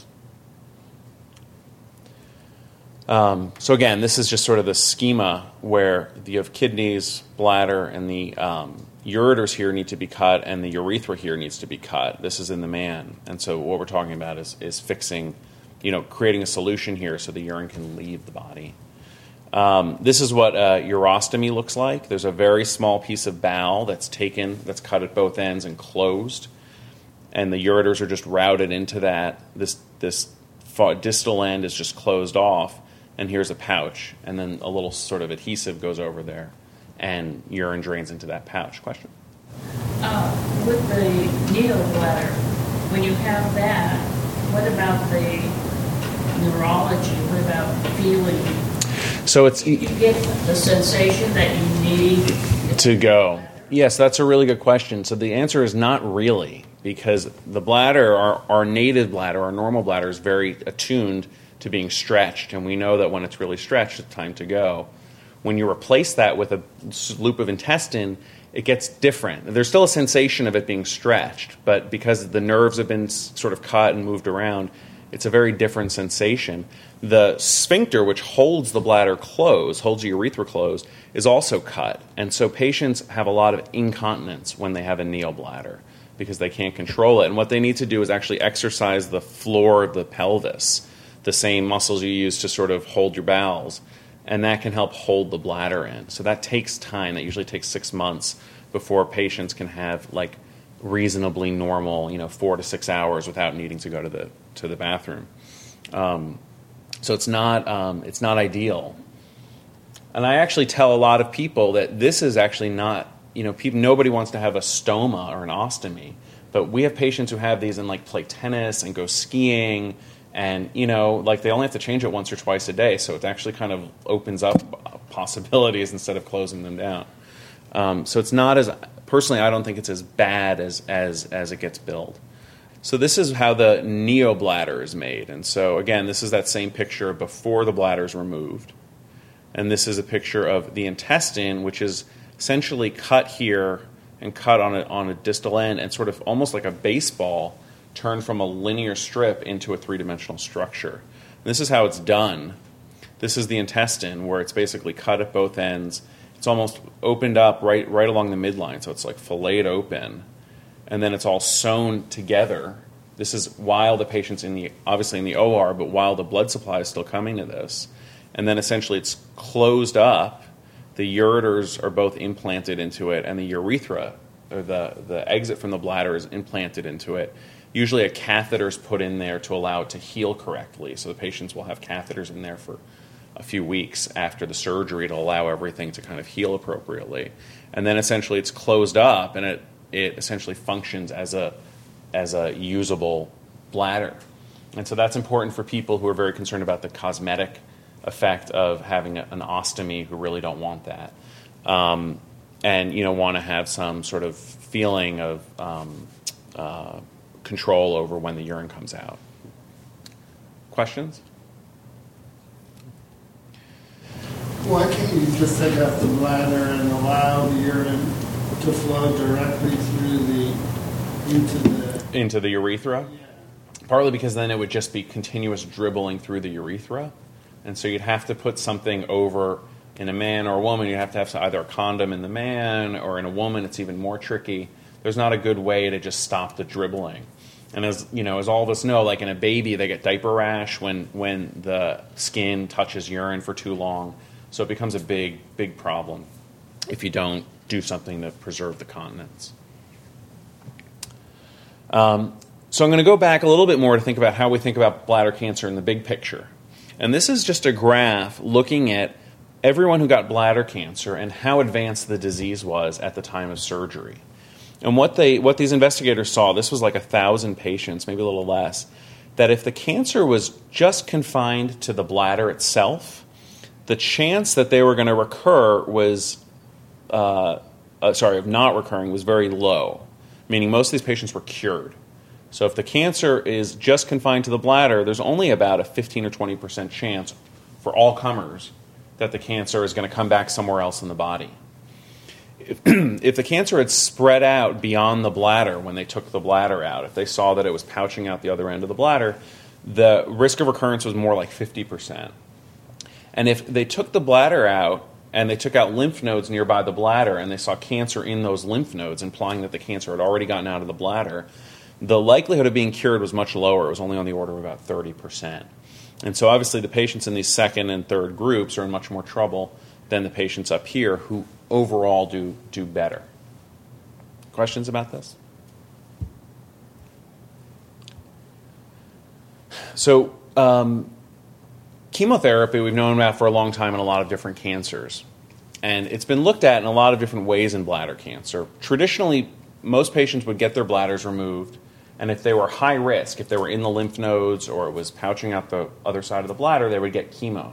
Um, so again, this is just sort of the schema where you have kidneys, bladder, and the um, ureters here need to be cut, and the urethra here needs to be cut. This is in the man. And so what we're talking about is, is fixing, you know, creating a solution here so the urine can leave the body. Um, this is what a urostomy looks like. There's a very small piece of bowel that's taken, that's cut at both ends and closed, and the ureters are just routed into that. This, this distal end is just closed off, and here's a pouch, and then a little sort of adhesive goes over there, and urine drains into that pouch. Question? Uh, with the neobladder, when you have that, what about the neurology? What about feeling? So it's... You get the sensation that you need to go. Yes, that's a really good question. So the answer is not really, because the bladder, our, our native bladder, our normal bladder, is very attuned to being stretched, and we know that when it's really stretched, it's time to go. When you replace that with a loop of intestine, it gets different. There's still a sensation of it being stretched, but because the nerves have been sort of cut and moved around, it's a very different sensation. The sphincter, which holds the bladder closed, holds the urethra closed, is also cut. And so patients have a lot of incontinence when they have a neobladder because they can't control it. And what they need to do is actually exercise the floor of the pelvis, the same muscles you use to sort of hold your bowels, and that can help hold the bladder in. So that takes time. That usually takes six months before patients can have like reasonably normal, you know, four to six hours without needing to go to the to the bathroom. Um, so it's not um, it's not ideal. And I actually tell a lot of people that this is actually not, you know, people, nobody wants to have a stoma or an ostomy, but we have patients who have these and like play tennis and go skiing. And, you know, like they only have to change it once or twice a day, so it actually kind of opens up possibilities instead of closing them down. Um, so it's not as, personally, I don't think it's as bad as, as, as it gets billed. So this is how the neobladder is made. And so, again, this is that same picture before the bladder is removed. And this is a picture of the intestine, which is essentially cut here and cut on a, on a distal end and sort of almost like a baseball turned from a linear strip into a three-dimensional structure. And this is how it's done. This is the intestine, where it's basically cut at both ends. It's almost opened up right right along the midline, so it's like filleted open. And then it's all sewn together. This is while the patient's in the, obviously in the O R, but while the blood supply is still coming to this. And then essentially it's closed up. The ureters are both implanted into it, and the urethra, or the, the exit from the bladder, is implanted into it. Usually a catheter is put in there to allow it to heal correctly. So the patients will have catheters in there for a few weeks after the surgery to allow everything to kind of heal appropriately. And then essentially it's closed up, and it, it essentially functions as a, as a usable bladder. And so that's important for people who are very concerned about the cosmetic effect of having a, an ostomy, who really don't want that. Um, and, you know, want to have some sort of feeling of um, uh, control over when the urine comes out. Questions? Why can't you just take out the bladder and allow the urine to flow directly through the into the into the urethra? Yeah. Partly because then it would just be continuous dribbling through the urethra, and so you'd have to put something over. In a man or a woman, you have to have either a condom in the man, or in a woman, it's even more tricky. There's not a good way to just stop the dribbling. And as you know, as all of us know, like in a baby, they get diaper rash when, when the skin touches urine for too long. So it becomes a big, big problem if you don't do something to preserve the continence. Um, so I'm going to go back a little bit more to think about how we think about bladder cancer in the big picture. And this is just a graph looking at everyone who got bladder cancer and how advanced the disease was at the time of surgery. And what they, what these investigators saw, this was like a thousand patients, maybe a little less, that if the cancer was just confined to the bladder itself, the chance that they were going to recur was, uh, uh, sorry, of not recurring was very low, meaning most of these patients were cured. So if the cancer is just confined to the bladder, there's only about a fifteen or twenty percent chance for all comers that the cancer is going to come back somewhere else in the body. If, if the cancer had spread out beyond the bladder when they took the bladder out, if they saw that it was pouching out the other end of the bladder, the risk of recurrence was more like fifty percent. And if they took the bladder out and they took out lymph nodes nearby the bladder and they saw cancer in those lymph nodes, implying that the cancer had already gotten out of the bladder, the likelihood of being cured was much lower. It was only on the order of about thirty percent. And so obviously the patients in these second and third groups are in much more trouble than the patients up here who overall do, do better. Questions about this? So um, chemotherapy we've known about for a long time in a lot of different cancers. And it's been looked at in a lot of different ways in bladder cancer. Traditionally, most patients would get their bladders removed, and if they were high risk, if they were in the lymph nodes or it was pouching out the other side of the bladder, they would get chemo.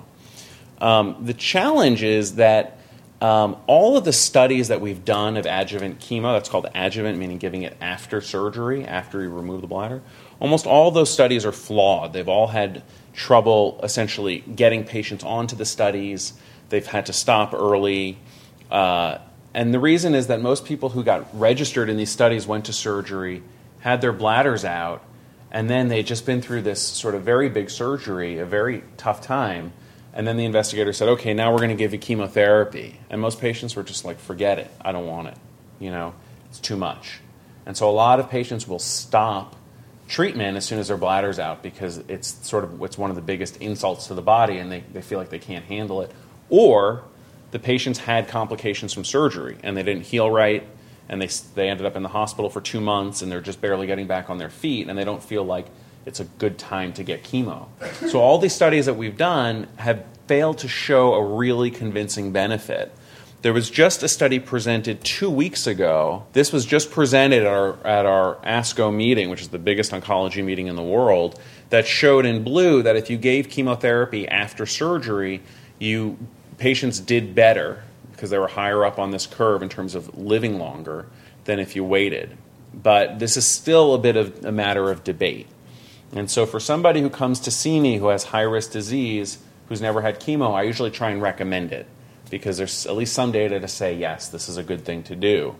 Um, the challenge is that um, all of the studies that we've done of adjuvant chemo, that's called adjuvant, meaning giving it after surgery, after you remove the bladder, almost all of those studies are flawed. They've all had trouble essentially getting patients onto the studies. They've had to stop early. Uh, and the reason is that most people who got registered in these studies went to surgery, had their bladders out, and then they'd just been through this sort of very big surgery, a very tough time, and then the investigator said, okay, now we're going to give you chemotherapy. And most patients were just like, forget it, I don't want it. You know, it's too much. And so a lot of patients will stop treatment as soon as their bladder's out because it's sort of it's one of the biggest insults to the body and they, they feel like they can't handle it. Or the patients had complications from surgery and they didn't heal right, and they they ended up in the hospital for two months and they're just barely getting back on their feet and they don't feel like it's a good time to get chemo. So all these studies that we've done have failed to show a really convincing benefit. There was just a study presented two weeks ago. This was just presented at our, at our ASCO meeting, which is the biggest oncology meeting in the world, that showed in blue that if you gave chemotherapy after surgery, you patients did better because they were higher up on this curve in terms of living longer than if you waited. But this is still a bit of a matter of debate. And so for somebody who comes to see me who has high-risk disease, who's never had chemo, I usually try and recommend it because there's at least some data to say, yes, this is a good thing to do.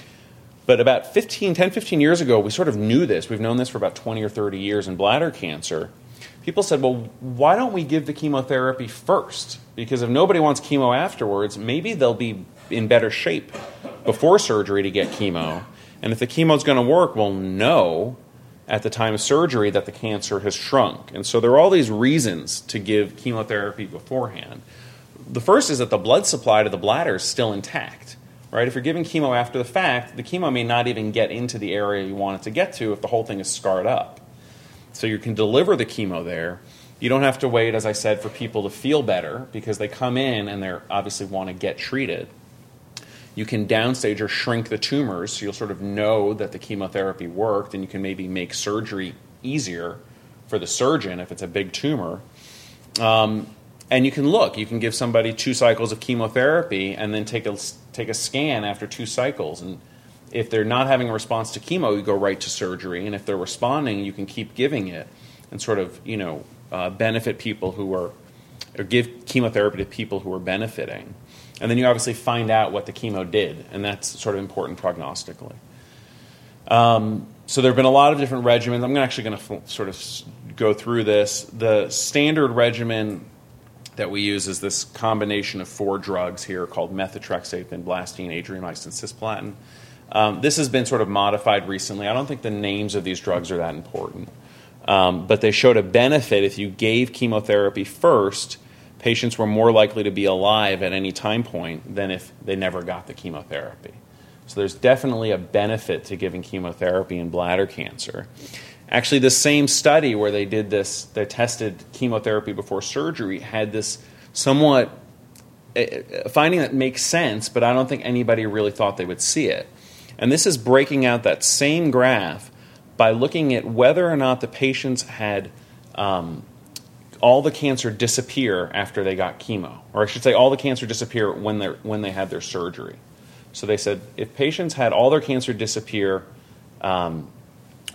But about fifteen, ten, fifteen years ago, we sort of knew this. We've known this for about twenty or thirty years in bladder cancer. People said, well, why don't we give the chemotherapy first? Because if nobody wants chemo afterwards, maybe they'll be in better shape before surgery to get chemo. And if the chemo's going to work, we'll know at the time of surgery that the cancer has shrunk. And so there are all these reasons to give chemotherapy beforehand. The first is that the blood supply to the bladder is still intact. Right? If you're giving chemo after the fact, the chemo may not even get into the area you want it to get to if the whole thing is scarred up. So you can deliver the chemo there. You don't have to wait, as I said, for people to feel better because they come in and they obviously want to get treated. You can downstage or shrink the tumors so you'll sort of know that the chemotherapy worked, and you can maybe make surgery easier for the surgeon if it's a big tumor. Um, and you can look. You can give somebody two cycles of chemotherapy and then take a, take a scan after two cycles. And if they're not having a response to chemo, you go right to surgery. And if they're responding, you can keep giving it and sort of, you know, uh, benefit people who are, or give chemotherapy to people who are benefiting. And then you obviously find out what the chemo did, and that's sort of important prognostically. Um, so there have been a lot of different regimens. I'm actually going to f- sort of go through this. The standard regimen that we use is this combination of four drugs here called methotrexate, vinblastine, adriamycin, cisplatin. Um, this has been sort of modified recently. I don't think the names of these drugs are that important. Um, but they showed a benefit if you gave chemotherapy first. Patients were more likely to be alive at any time point than if they never got the chemotherapy. So there's definitely a benefit to giving chemotherapy in bladder cancer. Actually, the same study where they did this, they tested chemotherapy before surgery, had this somewhat a finding that makes sense, but I don't think anybody really thought they would see it. And this is breaking out that same graph by looking at whether or not the patients had um, all the cancer disappear after they got chemo. Or I should say all the cancer disappear when, they're, when they had their surgery. So they said if patients had all their cancer disappear um,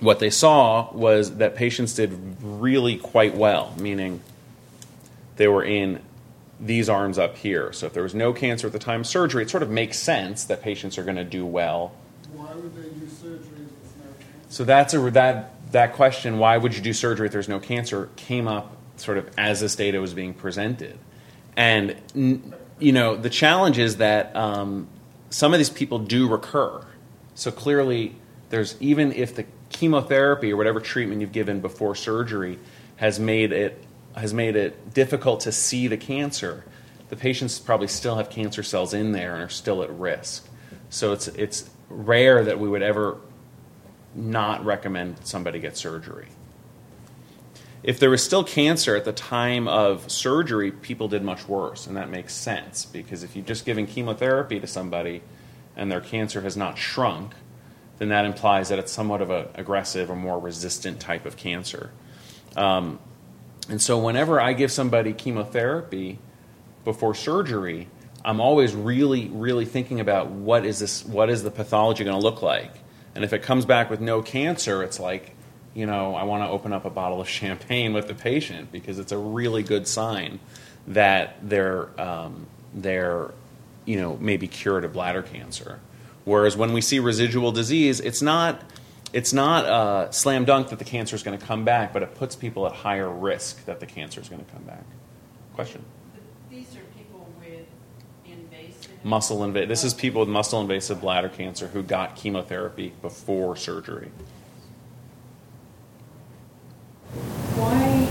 what they saw was that patients did really quite well, meaning they were in these arms up here. So if there was no cancer at the time of surgery, it sort of makes sense that patients are going to do well. Why would they do surgery if there's no cancer? So that's a, that, that question, why would you do surgery if there's no cancer, came up sort of as this data was being presented. And, you know, the challenge is that um, some of these people do recur. So clearly, there's, even if the chemotherapy or whatever treatment you've given before surgery has made it has made it difficult to see the cancer, the patients probably still have cancer cells in there and are still at risk. So it's it's rare that we would ever not recommend somebody get surgery. If there was still cancer at the time of surgery, people did much worse, and that makes sense, because if you're just giving chemotherapy to somebody and their cancer has not shrunk, then that implies that it's somewhat of an aggressive or more resistant type of cancer. Um, and so whenever I give somebody chemotherapy before surgery, I'm always really, really thinking about what is this, what is the pathology going to look like? And if it comes back with no cancer, it's like, you know, I want to open up a bottle of champagne with the patient, because it's a really good sign that they're, um, they're, you know, maybe cured of bladder cancer. Whereas when we see residual disease, it's not, it's not a slam dunk that the cancer is going to come back, but it puts people at higher risk that the cancer is going to come back. Question? These are people with invasive... Muscle invasive. This is people with muscle invasive bladder cancer who got chemotherapy before surgery. Why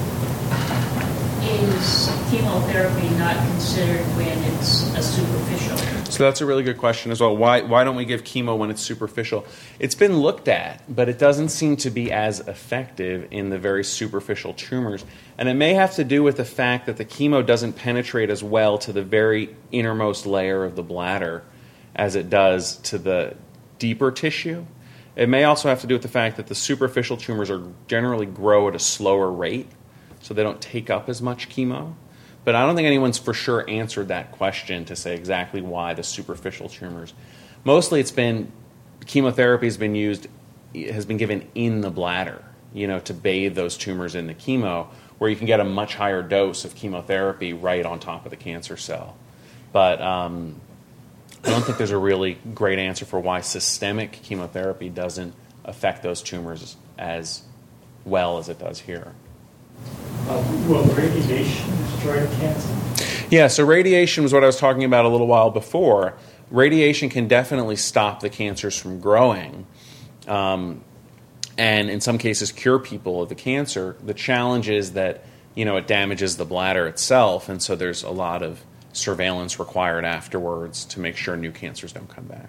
is chemotherapy not considered when it's a superficial? So that's a really good question as well. Why why don't we give chemo when it's superficial? It's been looked at, but it doesn't seem to be as effective in the very superficial tumors. And it may have to do with the fact that the chemo doesn't penetrate as well to the very innermost layer of the bladder as it does to the deeper tissue. It may also have to do with the fact that the superficial tumors are generally grow at a slower rate, so they don't take up as much chemo. But I don't think anyone's for sure answered that question to say exactly why the superficial tumors. Mostly it's been, chemotherapy has been used, has been given in the bladder, you know, to bathe those tumors in the chemo, where you can get a much higher dose of chemotherapy right on top of the cancer cell. But um, I don't think there's a really great answer for why systemic chemotherapy doesn't affect those tumors as well as it does here. Uh, will radiation destroy the cancer? Yeah, so radiation was what I was talking about a little while before. Radiation can definitely stop the cancers from growing, um, and in some cases cure people of the cancer. The challenge is that, you know, it damages the bladder itself, and so there's a lot of surveillance required afterwards to make sure new cancers don't come back.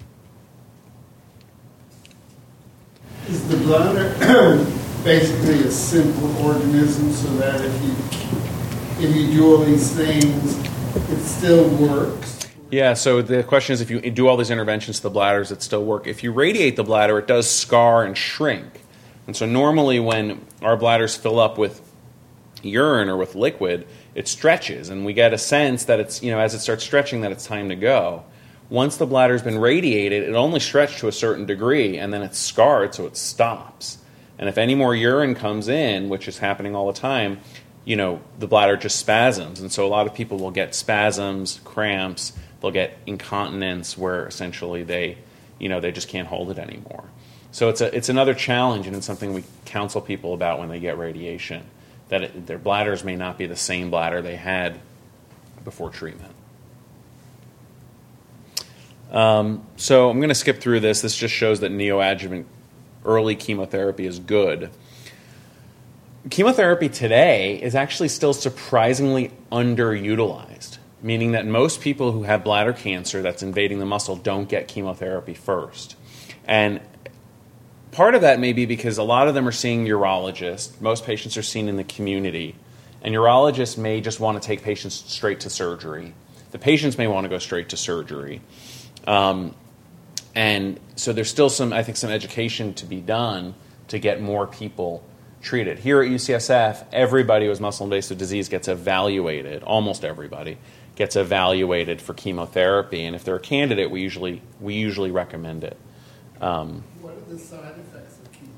Is the bladder basically a simple organism, so that if you if you do all these things, it still works? Yeah, so the question is, if you do all these interventions to the bladder, does it still work? If you radiate the bladder, it does scar and shrink. And so normally when our bladders fill up with urine or with liquid, it stretches, and we get a sense that it's, you know, as it starts stretching, that it's time to go. Once the bladder's been radiated, it only stretched to a certain degree, and then it's scarred, so it stops. And if any more urine comes in, which is happening all the time, you know, the bladder just spasms. And so a lot of people will get spasms, cramps, they'll get incontinence, where essentially they, you know, they just can't hold it anymore. So it's a it's another challenge, and it's something we counsel people about when they get radiation, that it, their bladders may not be the same bladder they had before treatment. Um, so I'm going to skip through this. This just shows that neoadjuvant early chemotherapy is good. Chemotherapy today is actually still surprisingly underutilized, meaning that most people who have bladder cancer that's invading the muscle don't get chemotherapy first. And part of that may be because a lot of them are seeing urologists. Most patients are seen in the community. And urologists may just want to take patients straight to surgery. The patients may want to go straight to surgery. Um, and so there's still some, I think, some education to be done to get more people treated. Here at U C S F, everybody with muscle invasive disease gets evaluated. Almost everybody gets evaluated for chemotherapy, and if they're a candidate, we usually we usually recommend it. Um, what are the side effects of chemotherapy?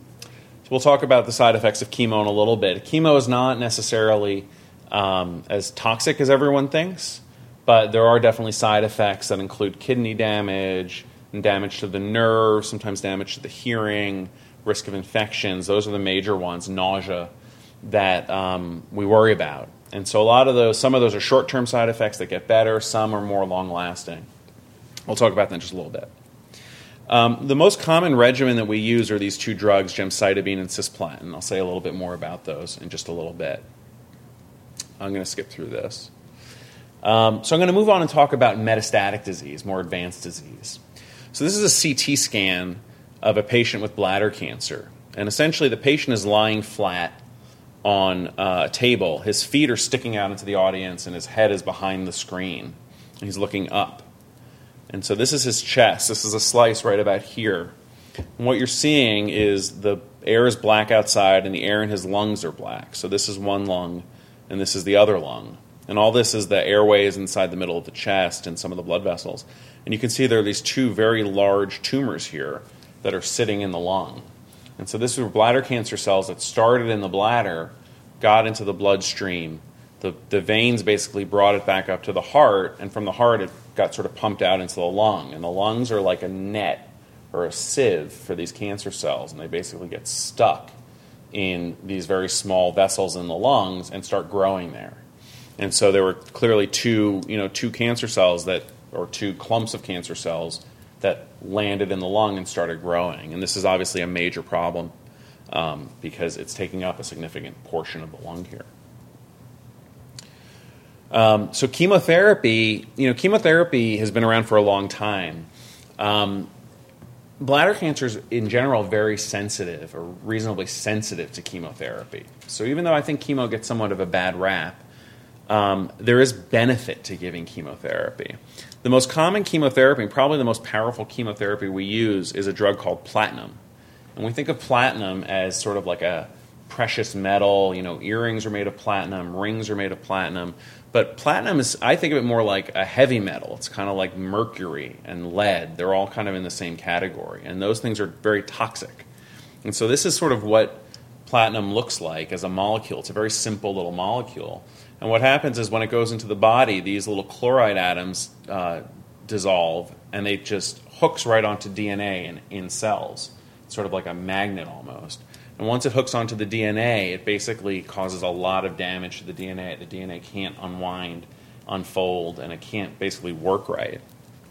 we'll talk about the side effects of chemo in a little bit. Chemo is not necessarily um, as toxic as everyone thinks, but there are definitely side effects that include kidney damage and damage to the nerves, sometimes damage to the hearing, risk of infections. Those are the major ones, nausea, that um, we worry about. And so a lot of those, some of those are short-term side effects that get better, some are more long-lasting. We'll talk about that in just a little bit. Um, the most common regimen that we use are these two drugs, gemcitabine and cisplatin. I'll say a little bit more about those in just a little bit. I'm going to skip through this. Um, so I'm going to move on and talk about metastatic disease, more advanced disease. So this is a C T scan of a patient with bladder cancer. And essentially the patient is lying flat on uh, a table. His feet are sticking out into the audience and his head is behind the screen. And he's looking up. And so this is his chest. This is a slice right about here. And what you're seeing is the air is black outside and the air in his lungs are black. So this is one lung and this is the other lung. And all this is the airways inside the middle of the chest and some of the blood vessels. And you can see there are these two very large tumors here that are sitting in the lung. And so this were bladder cancer cells that started in the bladder, got into the bloodstream. The, the veins basically brought it back up to the heart, and from the heart it got sort of pumped out into the lung. And the lungs are like a net or a sieve for these cancer cells, and they basically get stuck in these very small vessels in the lungs and start growing there. And so there were clearly two, you know, two cancer cells that, or two clumps of cancer cells that landed in the lung and started growing. And this is obviously a major problem um, because it's taking up a significant portion of the lung here. Um, so chemotherapy, you know, chemotherapy has been around for a long time. Um, bladder cancer is, in general, very sensitive or reasonably sensitive to chemotherapy. So even though I think chemo gets somewhat of a bad rap, um, there is benefit to giving chemotherapy. The most common chemotherapy, and probably the most powerful chemotherapy we use, is a drug called platinum. And we think of platinum as sort of like a precious metal. You know, earrings are made of platinum, rings are made of platinum. But platinum is, I think of it more like a heavy metal. It's kind of like mercury and lead. They're all kind of in the same category. And those things are very toxic. And so this is sort of what platinum looks like as a molecule. It's a very simple little molecule. And what happens is when it goes into the body, these little chloride atoms uh, dissolve, and they just hooks right onto D N A in, in cells. It's sort of like a magnet almost. And once it hooks onto the D N A, it basically causes a lot of damage to the D N A. The D N A can't unwind, unfold, and it can't basically work right.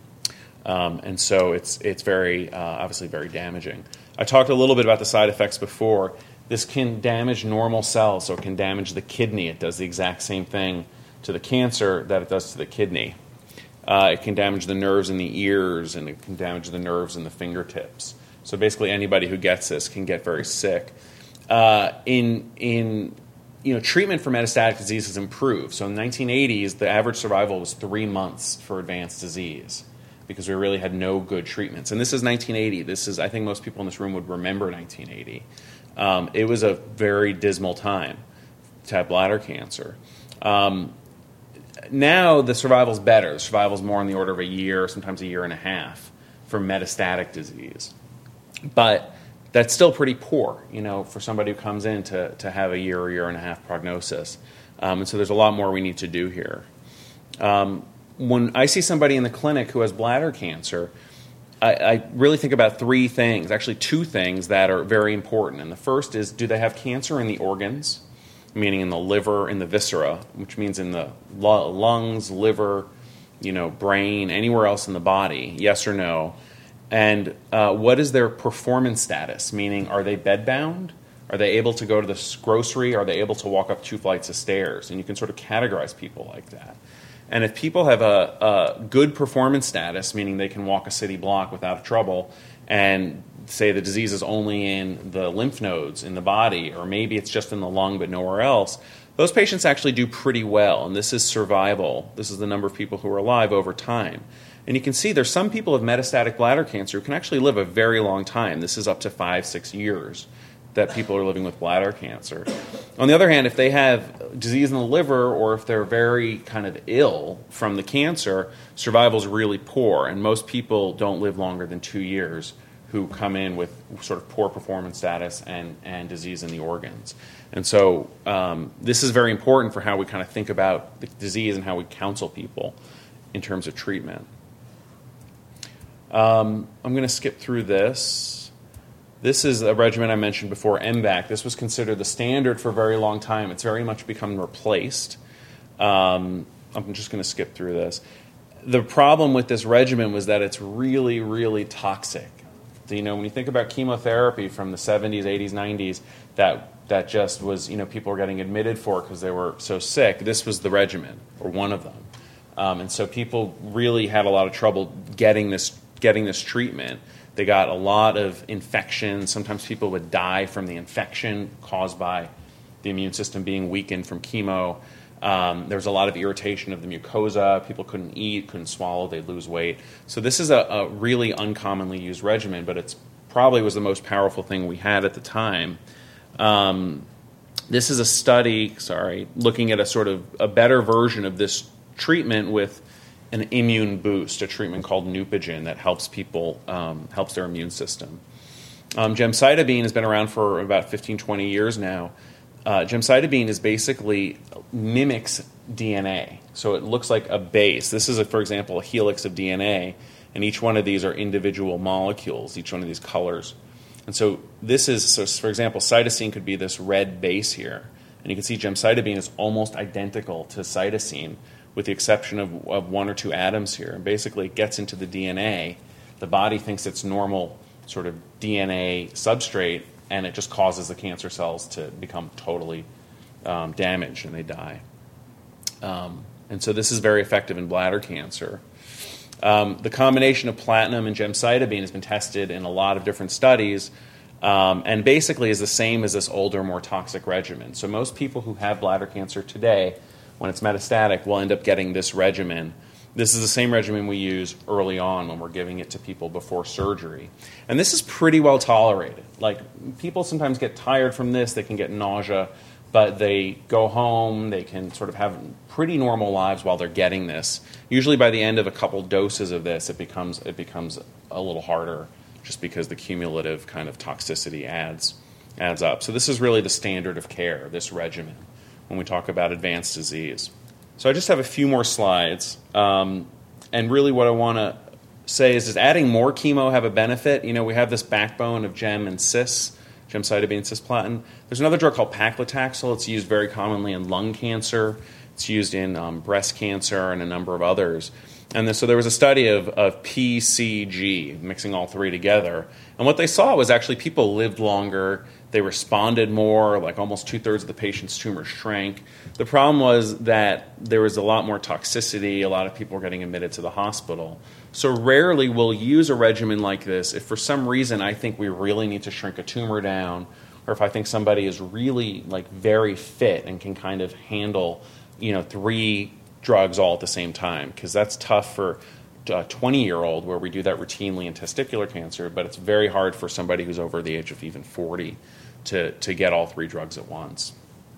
Um, and so it's it's very, uh, obviously very damaging. I talked a little bit about the side effects before. This can damage normal cells, so it can damage the kidney. It does the exact same thing to the cancer that it does to the kidney. Uh, it can damage the nerves in the ears, and it can damage the nerves in the fingertips. So basically anybody who gets this can get very sick. Uh, in, in you know, treatment for metastatic disease has improved. So in the nineteen eighties, the average survival was three months for advanced disease because we really had no good treatments. And this is nineteen eighty. This is, I think most people in this room would remember nineteen eighty. Um, it was a very dismal time to have bladder cancer. Um, now the survival's better. The survival's more on the order of a year, sometimes a year and a half for metastatic disease. But that's still pretty poor, you know, for somebody who comes in to, to have a year or year and a half prognosis. Um, and so there's a lot more we need to do here. Um, when I see somebody in the clinic who has bladder cancer, I, I really think about three things, actually two things that are very important. And the first is, do they have cancer in the organs, meaning in the liver, in the viscera, which means in the lungs, liver, you know, brain, anywhere else in the body, yes or no? And uh, what is their performance status, meaning are they bedbound? Are they able to go to the grocery? Are they able to walk up two flights of stairs? And you can sort of categorize people like that. And if people have a, a good performance status, meaning they can walk a city block without trouble, and say the disease is only in the lymph nodes in the body, or maybe it's just in the lung but nowhere else, those patients actually do pretty well. And this is survival. This is the number of people who are alive over time. And you can see there's some people with metastatic bladder cancer who can actually live a very long time. This is up to five, six years that people are living with bladder cancer. On the other hand, if they have disease in the liver or if they're very kind of ill from the cancer, survival is really poor, and most people don't live longer than two years who come in with sort of poor performance status and, and disease in the organs. And so um, this is very important for how we kind of think about the disease and how we counsel people in terms of treatment. Um, I'm going to skip through this. This is a regimen I mentioned before, M VAC. This was considered the standard for a very long time. It's very much become replaced. Um, I'm just going to skip through this. The problem with this regimen was that it's really, really toxic. You know, when you think about chemotherapy from the seventies, eighties, nineties, that that just was, you know, people were getting admitted for because they were so sick. This was the regimen, or one of them. Um, and so people really had a lot of trouble getting this getting this treatment. They got a lot of infections. Sometimes people would die from the infection caused by the immune system being weakened from chemo. Um, there was a lot of irritation of the mucosa. People couldn't eat, couldn't swallow, they'd lose weight. So this is a, a really uncommonly used regimen, but it's probably was the most powerful thing we had at the time. Um, this is a study, sorry, looking at a sort of a better version of this treatment with an immune boost, a treatment called Neupogen that helps people, um, helps their immune system. Um, gemcitabine has been around for about fifteen, twenty years now. Uh, gemcitabine is basically mimics D N A. So it looks like a base. This is, a, for example, a helix of D N A, and each one of these are individual molecules, each one of these colors. And so this is, so for example, cytosine could be this red base here. And you can see gemcitabine is almost identical to cytosine with the exception of, of one or two atoms here. And basically it gets into the D N A. The body thinks it's normal sort of D N A substrate, and it just causes the cancer cells to become totally um, damaged, and they die. Um, and so this is very effective in bladder cancer. Um, the combination of platinum and gemcitabine has been tested in a lot of different studies, um, and basically is the same as this older, more toxic regimen. So most people who have bladder cancer today, when it's metastatic, will end up getting this regimen. This is the same regimen we use early on when we're giving it to people before surgery. And this is pretty well tolerated. Like, people sometimes get tired from this, they can get nausea, but they go home, they can sort of have pretty normal lives while they're getting this. Usually by the end of a couple doses of this, it becomes it becomes a little harder just because the cumulative kind of toxicity adds adds up. So this is really the standard of care, this regimen, when we talk about advanced disease. So I just have a few more slides, um, and really what I want to say is, does adding more chemo have a benefit? You know, we have this backbone of gem and cis, gemcitabine, cisplatin. There's another drug called paclitaxel. It's used very commonly in lung cancer. It's used in um, breast cancer and a number of others. And then, so there was a study of, of P C G, mixing all three together. And what they saw was actually people lived longer. They responded more, like almost two-thirds of the patient's tumor shrank. The problem was that there was a lot more toxicity. A lot of people were getting admitted to the hospital. So rarely we'll use a regimen like this if for some reason I think we really need to shrink a tumor down, or if I think somebody is really like very fit and can kind of handle, you know, three drugs all at the same time, because that's tough for a twenty-year-old where we do that routinely in testicular cancer, but it's very hard for somebody who's over the age of even forty to, to get all three drugs at once.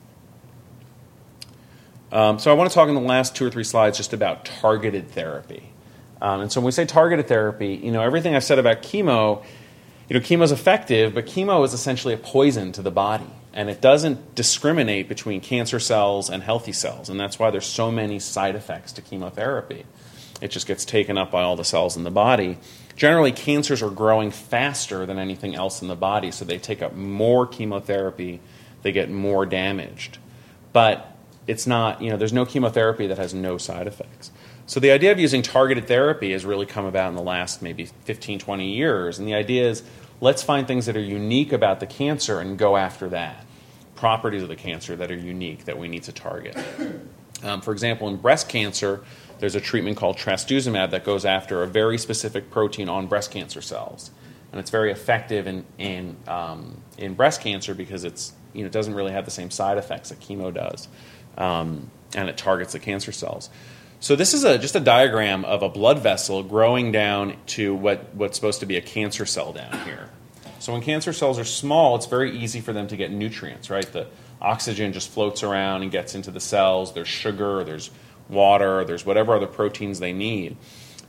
Um, so I want to talk in the last two or three slides just about targeted therapy. Um, and so when we say targeted therapy, you know, everything I've said about chemo, you know, chemo is effective, but chemo is essentially a poison to the body. And it doesn't discriminate between cancer cells and healthy cells. And that's why there's so many side effects to chemotherapy. It just gets taken up by all the cells in the body. Generally, cancers are growing faster than anything else in the body, so they take up more chemotherapy, they get more damaged. But it's not, you know, there's no chemotherapy that has no side effects. So the idea of using targeted therapy has really come about in the last maybe fifteen, twenty years. And the idea is, let's find things that are unique about the cancer and go after that. Properties of the cancer that are unique that we need to target. Um, for example, in breast cancer, there's a treatment called trastuzumab that goes after a very specific protein on breast cancer cells. And it's very effective in in, um, in breast cancer because it's, you know, it doesn't really have the same side effects that chemo does. Um, and it targets the cancer cells. So this is a, just a diagram of a blood vessel growing down to what, what's supposed to be a cancer cell down here. So when cancer cells are small, it's very easy for them to get nutrients, right? The oxygen just floats around and gets into the cells. There's sugar, there's water, there's whatever other proteins they need.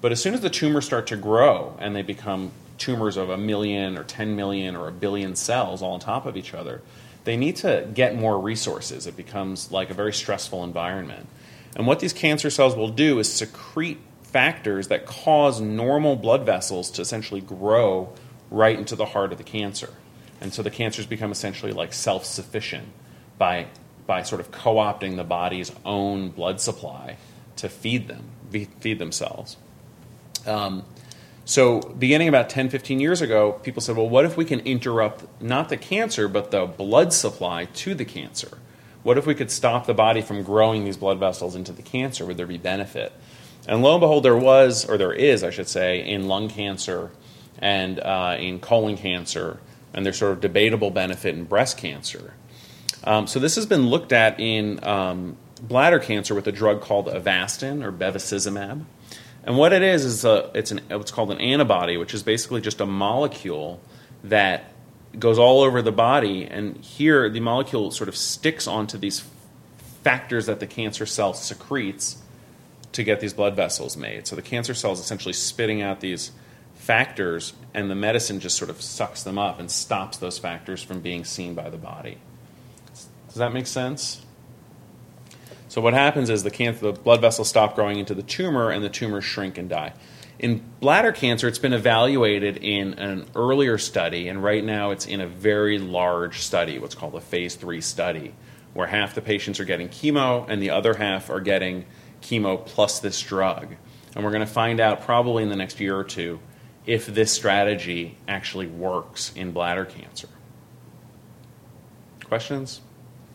But as soon as the tumors start to grow and they become tumors of a million or ten million or a billion cells all on top of each other, they need to get more resources. It becomes like a very stressful environment. And what these cancer cells will do is secrete factors that cause normal blood vessels to essentially grow right into the heart of the cancer. And so the cancers become essentially like self-sufficient by, by sort of co-opting the body's own blood supply to feed them, feed themselves. Um, so beginning about ten, fifteen years ago, people said, well, what if we can interrupt not the cancer, but the blood supply to the cancer? What if we could stop the body from growing these blood vessels into the cancer? Would there be benefit? And lo and behold, there was, or there is, I should say, in lung cancer and uh, in colon cancer, and there's sort of debatable benefit in breast cancer. Um, so this has been looked at in um, bladder cancer with a drug called Avastin or bevacizumab. And what it is is a, it's an, what's called an antibody, which is basically just a molecule that goes all over the body. And here, the molecule sort of sticks onto these factors that the cancer cell secretes to get these blood vessels made. So the cancer cell is essentially spitting out these factors, and the medicine just sort of sucks them up and stops those factors from being seen by the body. Does that make sense? So what happens is the, cancer, the blood vessels stop growing into the tumor, and the tumors shrink and die. In bladder cancer, it's been evaluated in an earlier study, and right now it's in a very large study, what's called a phase three study, where half the patients are getting chemo and the other half are getting chemo plus this drug. And we're going to find out probably in the next year or two if this strategy actually works in bladder cancer. Questions?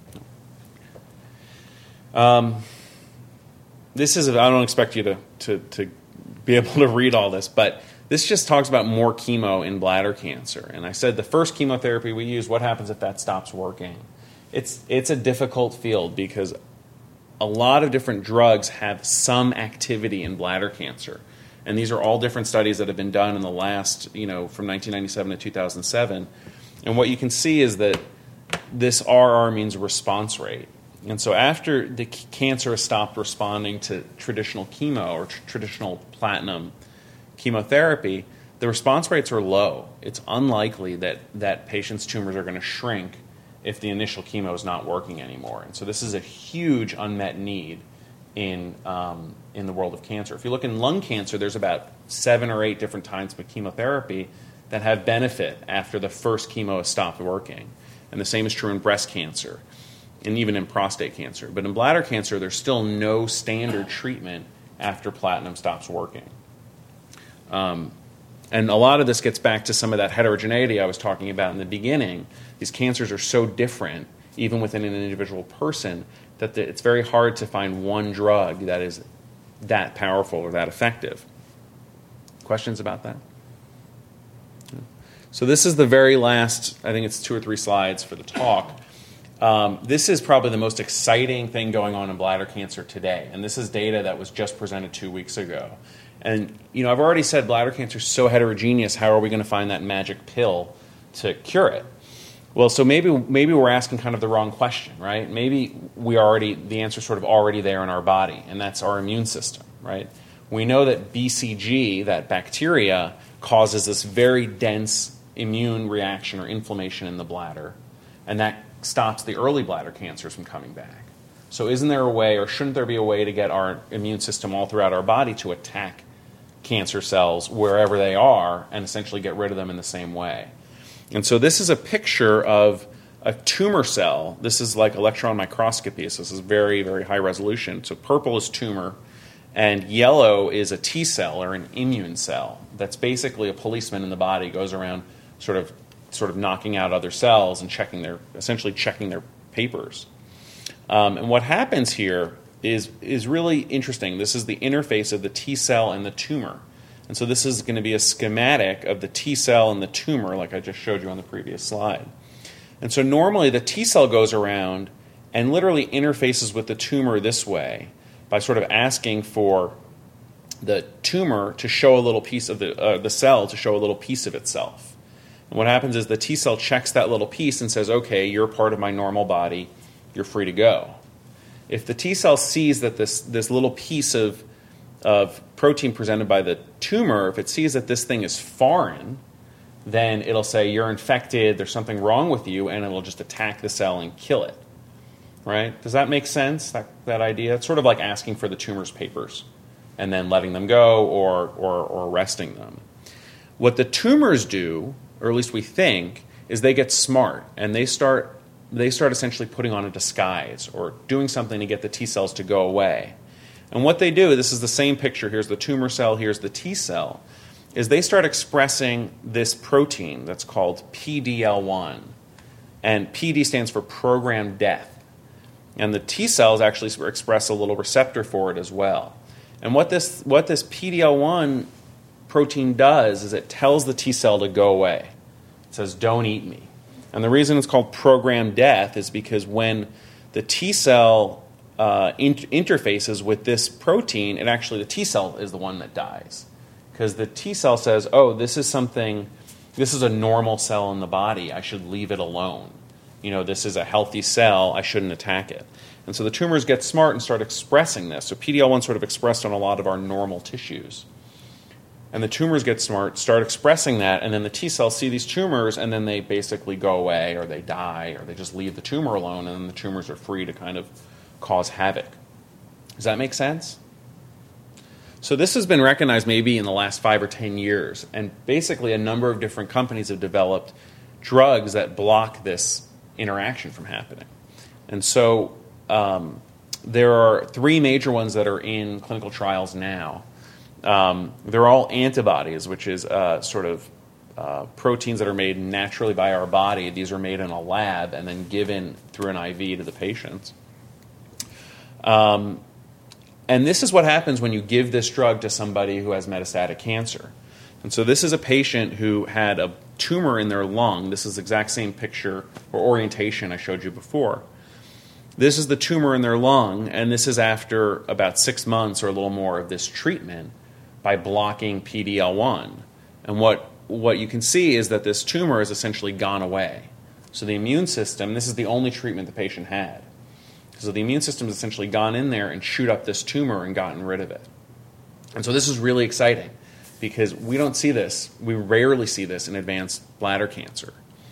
Um, this is, I don't expect you to, to, to be able to read all this, but this just talks about more chemo in bladder cancer. And I said the first chemotherapy we use, what happens if that stops working? It's, it's a difficult field because a lot of different drugs have some activity in bladder cancer. And these are all different studies that have been done in the last, you know, from nineteen ninety-seven to two thousand seven. And what you can see is that this R R means response rate. And so after the cancer has stopped responding to traditional chemo or tr- traditional platinum chemotherapy, the response rates are low. It's unlikely that, that patients' tumors are going to shrink if the initial chemo is not working anymore. And so this is a huge unmet need in, um, in the world of cancer. If you look in lung cancer, there's about seven or eight different types of chemotherapy that have benefit after the first chemo has stopped working. And the same is true in breast cancer and even in prostate cancer. But in bladder cancer, there's still no standard treatment after platinum stops working. Um, and a lot of this gets back to some of that heterogeneity I was talking about in the beginning. These cancers are so different, even within an individual person, that the, it's very hard to find one drug that is that powerful or that effective. Questions about that? So this is the very last, I think it's two or three slides for the talk. Um, this is probably the most exciting thing going on in bladder cancer today. And this is data that was just presented two weeks ago. And, you know, I've already said bladder cancer is so heterogeneous, how are we going to find that magic pill to cure it? Well, so maybe maybe we're asking kind of the wrong question, right? Maybe we already, the answer's sort of already there in our body, and that's our immune system, right? We know that B C G, that bacteria, causes this very dense immune reaction or inflammation in the bladder, and that stops the early bladder cancers from coming back. So isn't there a way, or shouldn't there be a way to get our immune system all throughout our body to attack cancer cells wherever they are and essentially get rid of them in the same way? And so this is a picture of a tumor cell. This is like electron microscopy, so this is very, very high resolution. So purple is tumor, and yellow is a T cell or an immune cell. That's basically a policeman in the body, goes around sort of sort of knocking out other cells and checking their, essentially checking their papers. Um, and what happens here is is really interesting. This is the interface of the T cell and the tumor. And so this is going to be a schematic of the T cell and the tumor, like I just showed you on the previous slide. And so normally the T cell goes around and literally interfaces with the tumor this way by sort of asking for the tumor to show a little piece of the, uh, the cell to show a little piece of itself. And what happens is the T cell checks that little piece and says, okay, you're part of my normal body, you're free to go. If the T cell sees that this, this little piece of of protein presented by the tumor, if it sees that this thing is foreign, then it'll say you're infected, there's something wrong with you, and it'll just attack the cell and kill it. Right? Does that make sense, that, that idea? It's sort of like asking for the tumor's papers and then letting them go or, or, or arresting them. What the tumors do, or at least we think, is they get smart and they start they start essentially putting on a disguise or doing something to get the T cells to go away. And what they do, this is the same picture, here's the tumor cell, here's the T cell, is they start expressing this protein that's called P D L one. And P D stands for programmed death. And the T cells actually express a little receptor for it as well. And what this what this P D L one protein does is it tells the T cell to go away. It says, don't eat me. And the reason it's called programmed death is because when the T cell uh, in- interfaces with this protein, it actually, the T cell is the one that dies. Because the T cell says, oh, this is something, this is a normal cell in the body, I should leave it alone. You know, this is a healthy cell, I shouldn't attack it. And so the tumors get smart and start expressing this. So P D L one sort of expressed on a lot of our normal tissues. And the tumors get smart, start expressing that, and then the T cells see these tumors, and then they basically go away, or they die, or they just leave the tumor alone, and then the tumors are free to kind of cause havoc. Does that make sense? So this has been recognized maybe in the last five or ten years, and basically a number of different companies have developed drugs that block this interaction from happening. And so um, there are three major ones that are in clinical trials now. Um, they're all antibodies, which is uh, sort of uh, proteins that are made naturally by our body. These are made in a lab and then given through an I V to the patients. Um, and this is what happens when you give this drug to somebody who has metastatic cancer. And so this is a patient who had a tumor in their lung. This is the exact same picture or orientation I showed you before. This is the tumor in their lung, and this is after about six months or a little more of this treatment by blocking P D L one. And what, what you can see is that this tumor has essentially gone away. So the immune system, this is the only treatment the patient had. So the immune system has essentially gone in there and chewed up this tumor and gotten rid of it. And so this is really exciting because we don't see this, we rarely see this in advanced bladder cancer.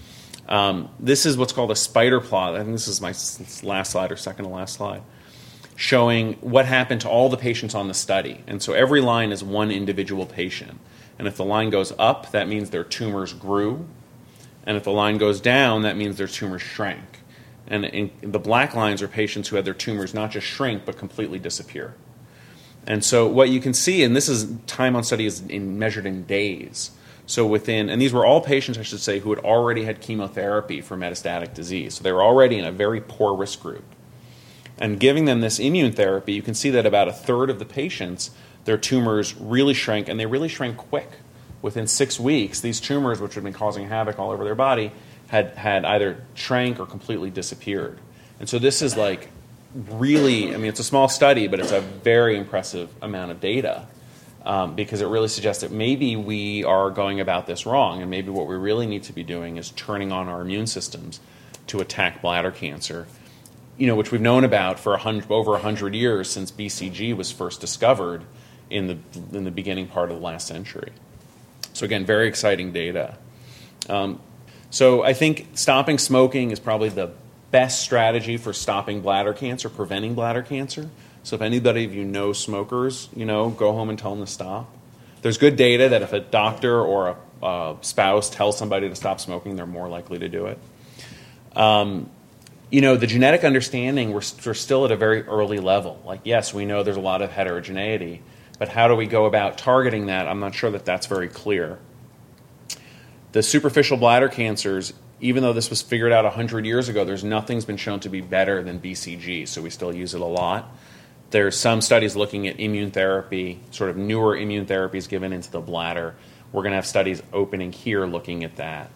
Um, this is what's called a spider plot. I think this is my last slide or second to last slide, showing what happened to all the patients on the study. And so every line is one individual patient. And if the line goes up, that means their tumors grew. And if the line goes down, that means their tumors shrank. And in, the black lines are patients who had their tumors not just shrink, but completely disappear. And so what you can see, and this is time on study is in, measured in days. So within, and these were all patients, I should say, who had already had chemotherapy for metastatic disease. So they were already in a very poor risk group. And giving them this immune therapy, you can see that about a third of the patients, their tumors really shrank, and they really shrank quick. Within six weeks, these tumors, which had been causing havoc all over their body, had, had either shrank or completely disappeared. And so this is like really, I mean, it's a small study, but it's a very impressive amount of data um, because it really suggests that maybe we are going about this wrong, and maybe what we really need to be doing is turning on our immune systems to attack bladder cancer, you know, which we've known about for a hundred, over a hundred years since B C G was first discovered in the in the beginning part of the last century. So again, very exciting data. Um, so I think stopping smoking is probably the best strategy for stopping bladder cancer, preventing bladder cancer. So if anybody of you know smokers, you know, go home and tell them to stop. There's good data that if a doctor or a, a spouse tells somebody to stop smoking, they're more likely to do it. Um, You know, the genetic understanding, we're, we're still at a very early level. Like, yes, we know there's a lot of heterogeneity, but how do we go about targeting that? I'm not sure that that's very clear. The superficial bladder cancers, even though this was figured out one hundred years ago, there's nothing's been shown to be better than B C G, so we still use it a lot. There's some studies looking at immune therapy, sort of newer immune therapies given into the bladder. We're going to have studies opening here looking at that.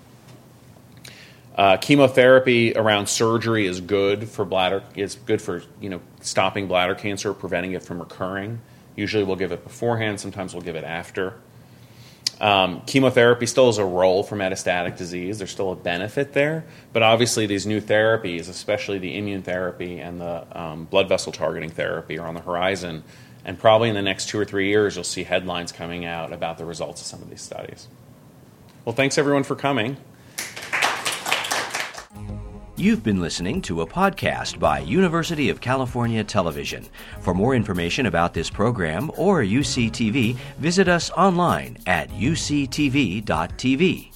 Uh, chemotherapy around surgery is good for bladder. It's good for you know stopping bladder cancer, preventing it from recurring. Usually, we'll give it beforehand. Sometimes we'll give it after. Um, chemotherapy still has a role for metastatic disease. There's still a benefit there, but obviously, these new therapies, especially the immune therapy and the um, blood vessel targeting therapy, are on the horizon, And probably in the next two or three years, you'll see headlines coming out about the results of some of these studies. Well, thanks everyone for coming. You've been listening to a podcast by University of California Television. For more information about this program or U C T V, visit us online at U C T V dot T V.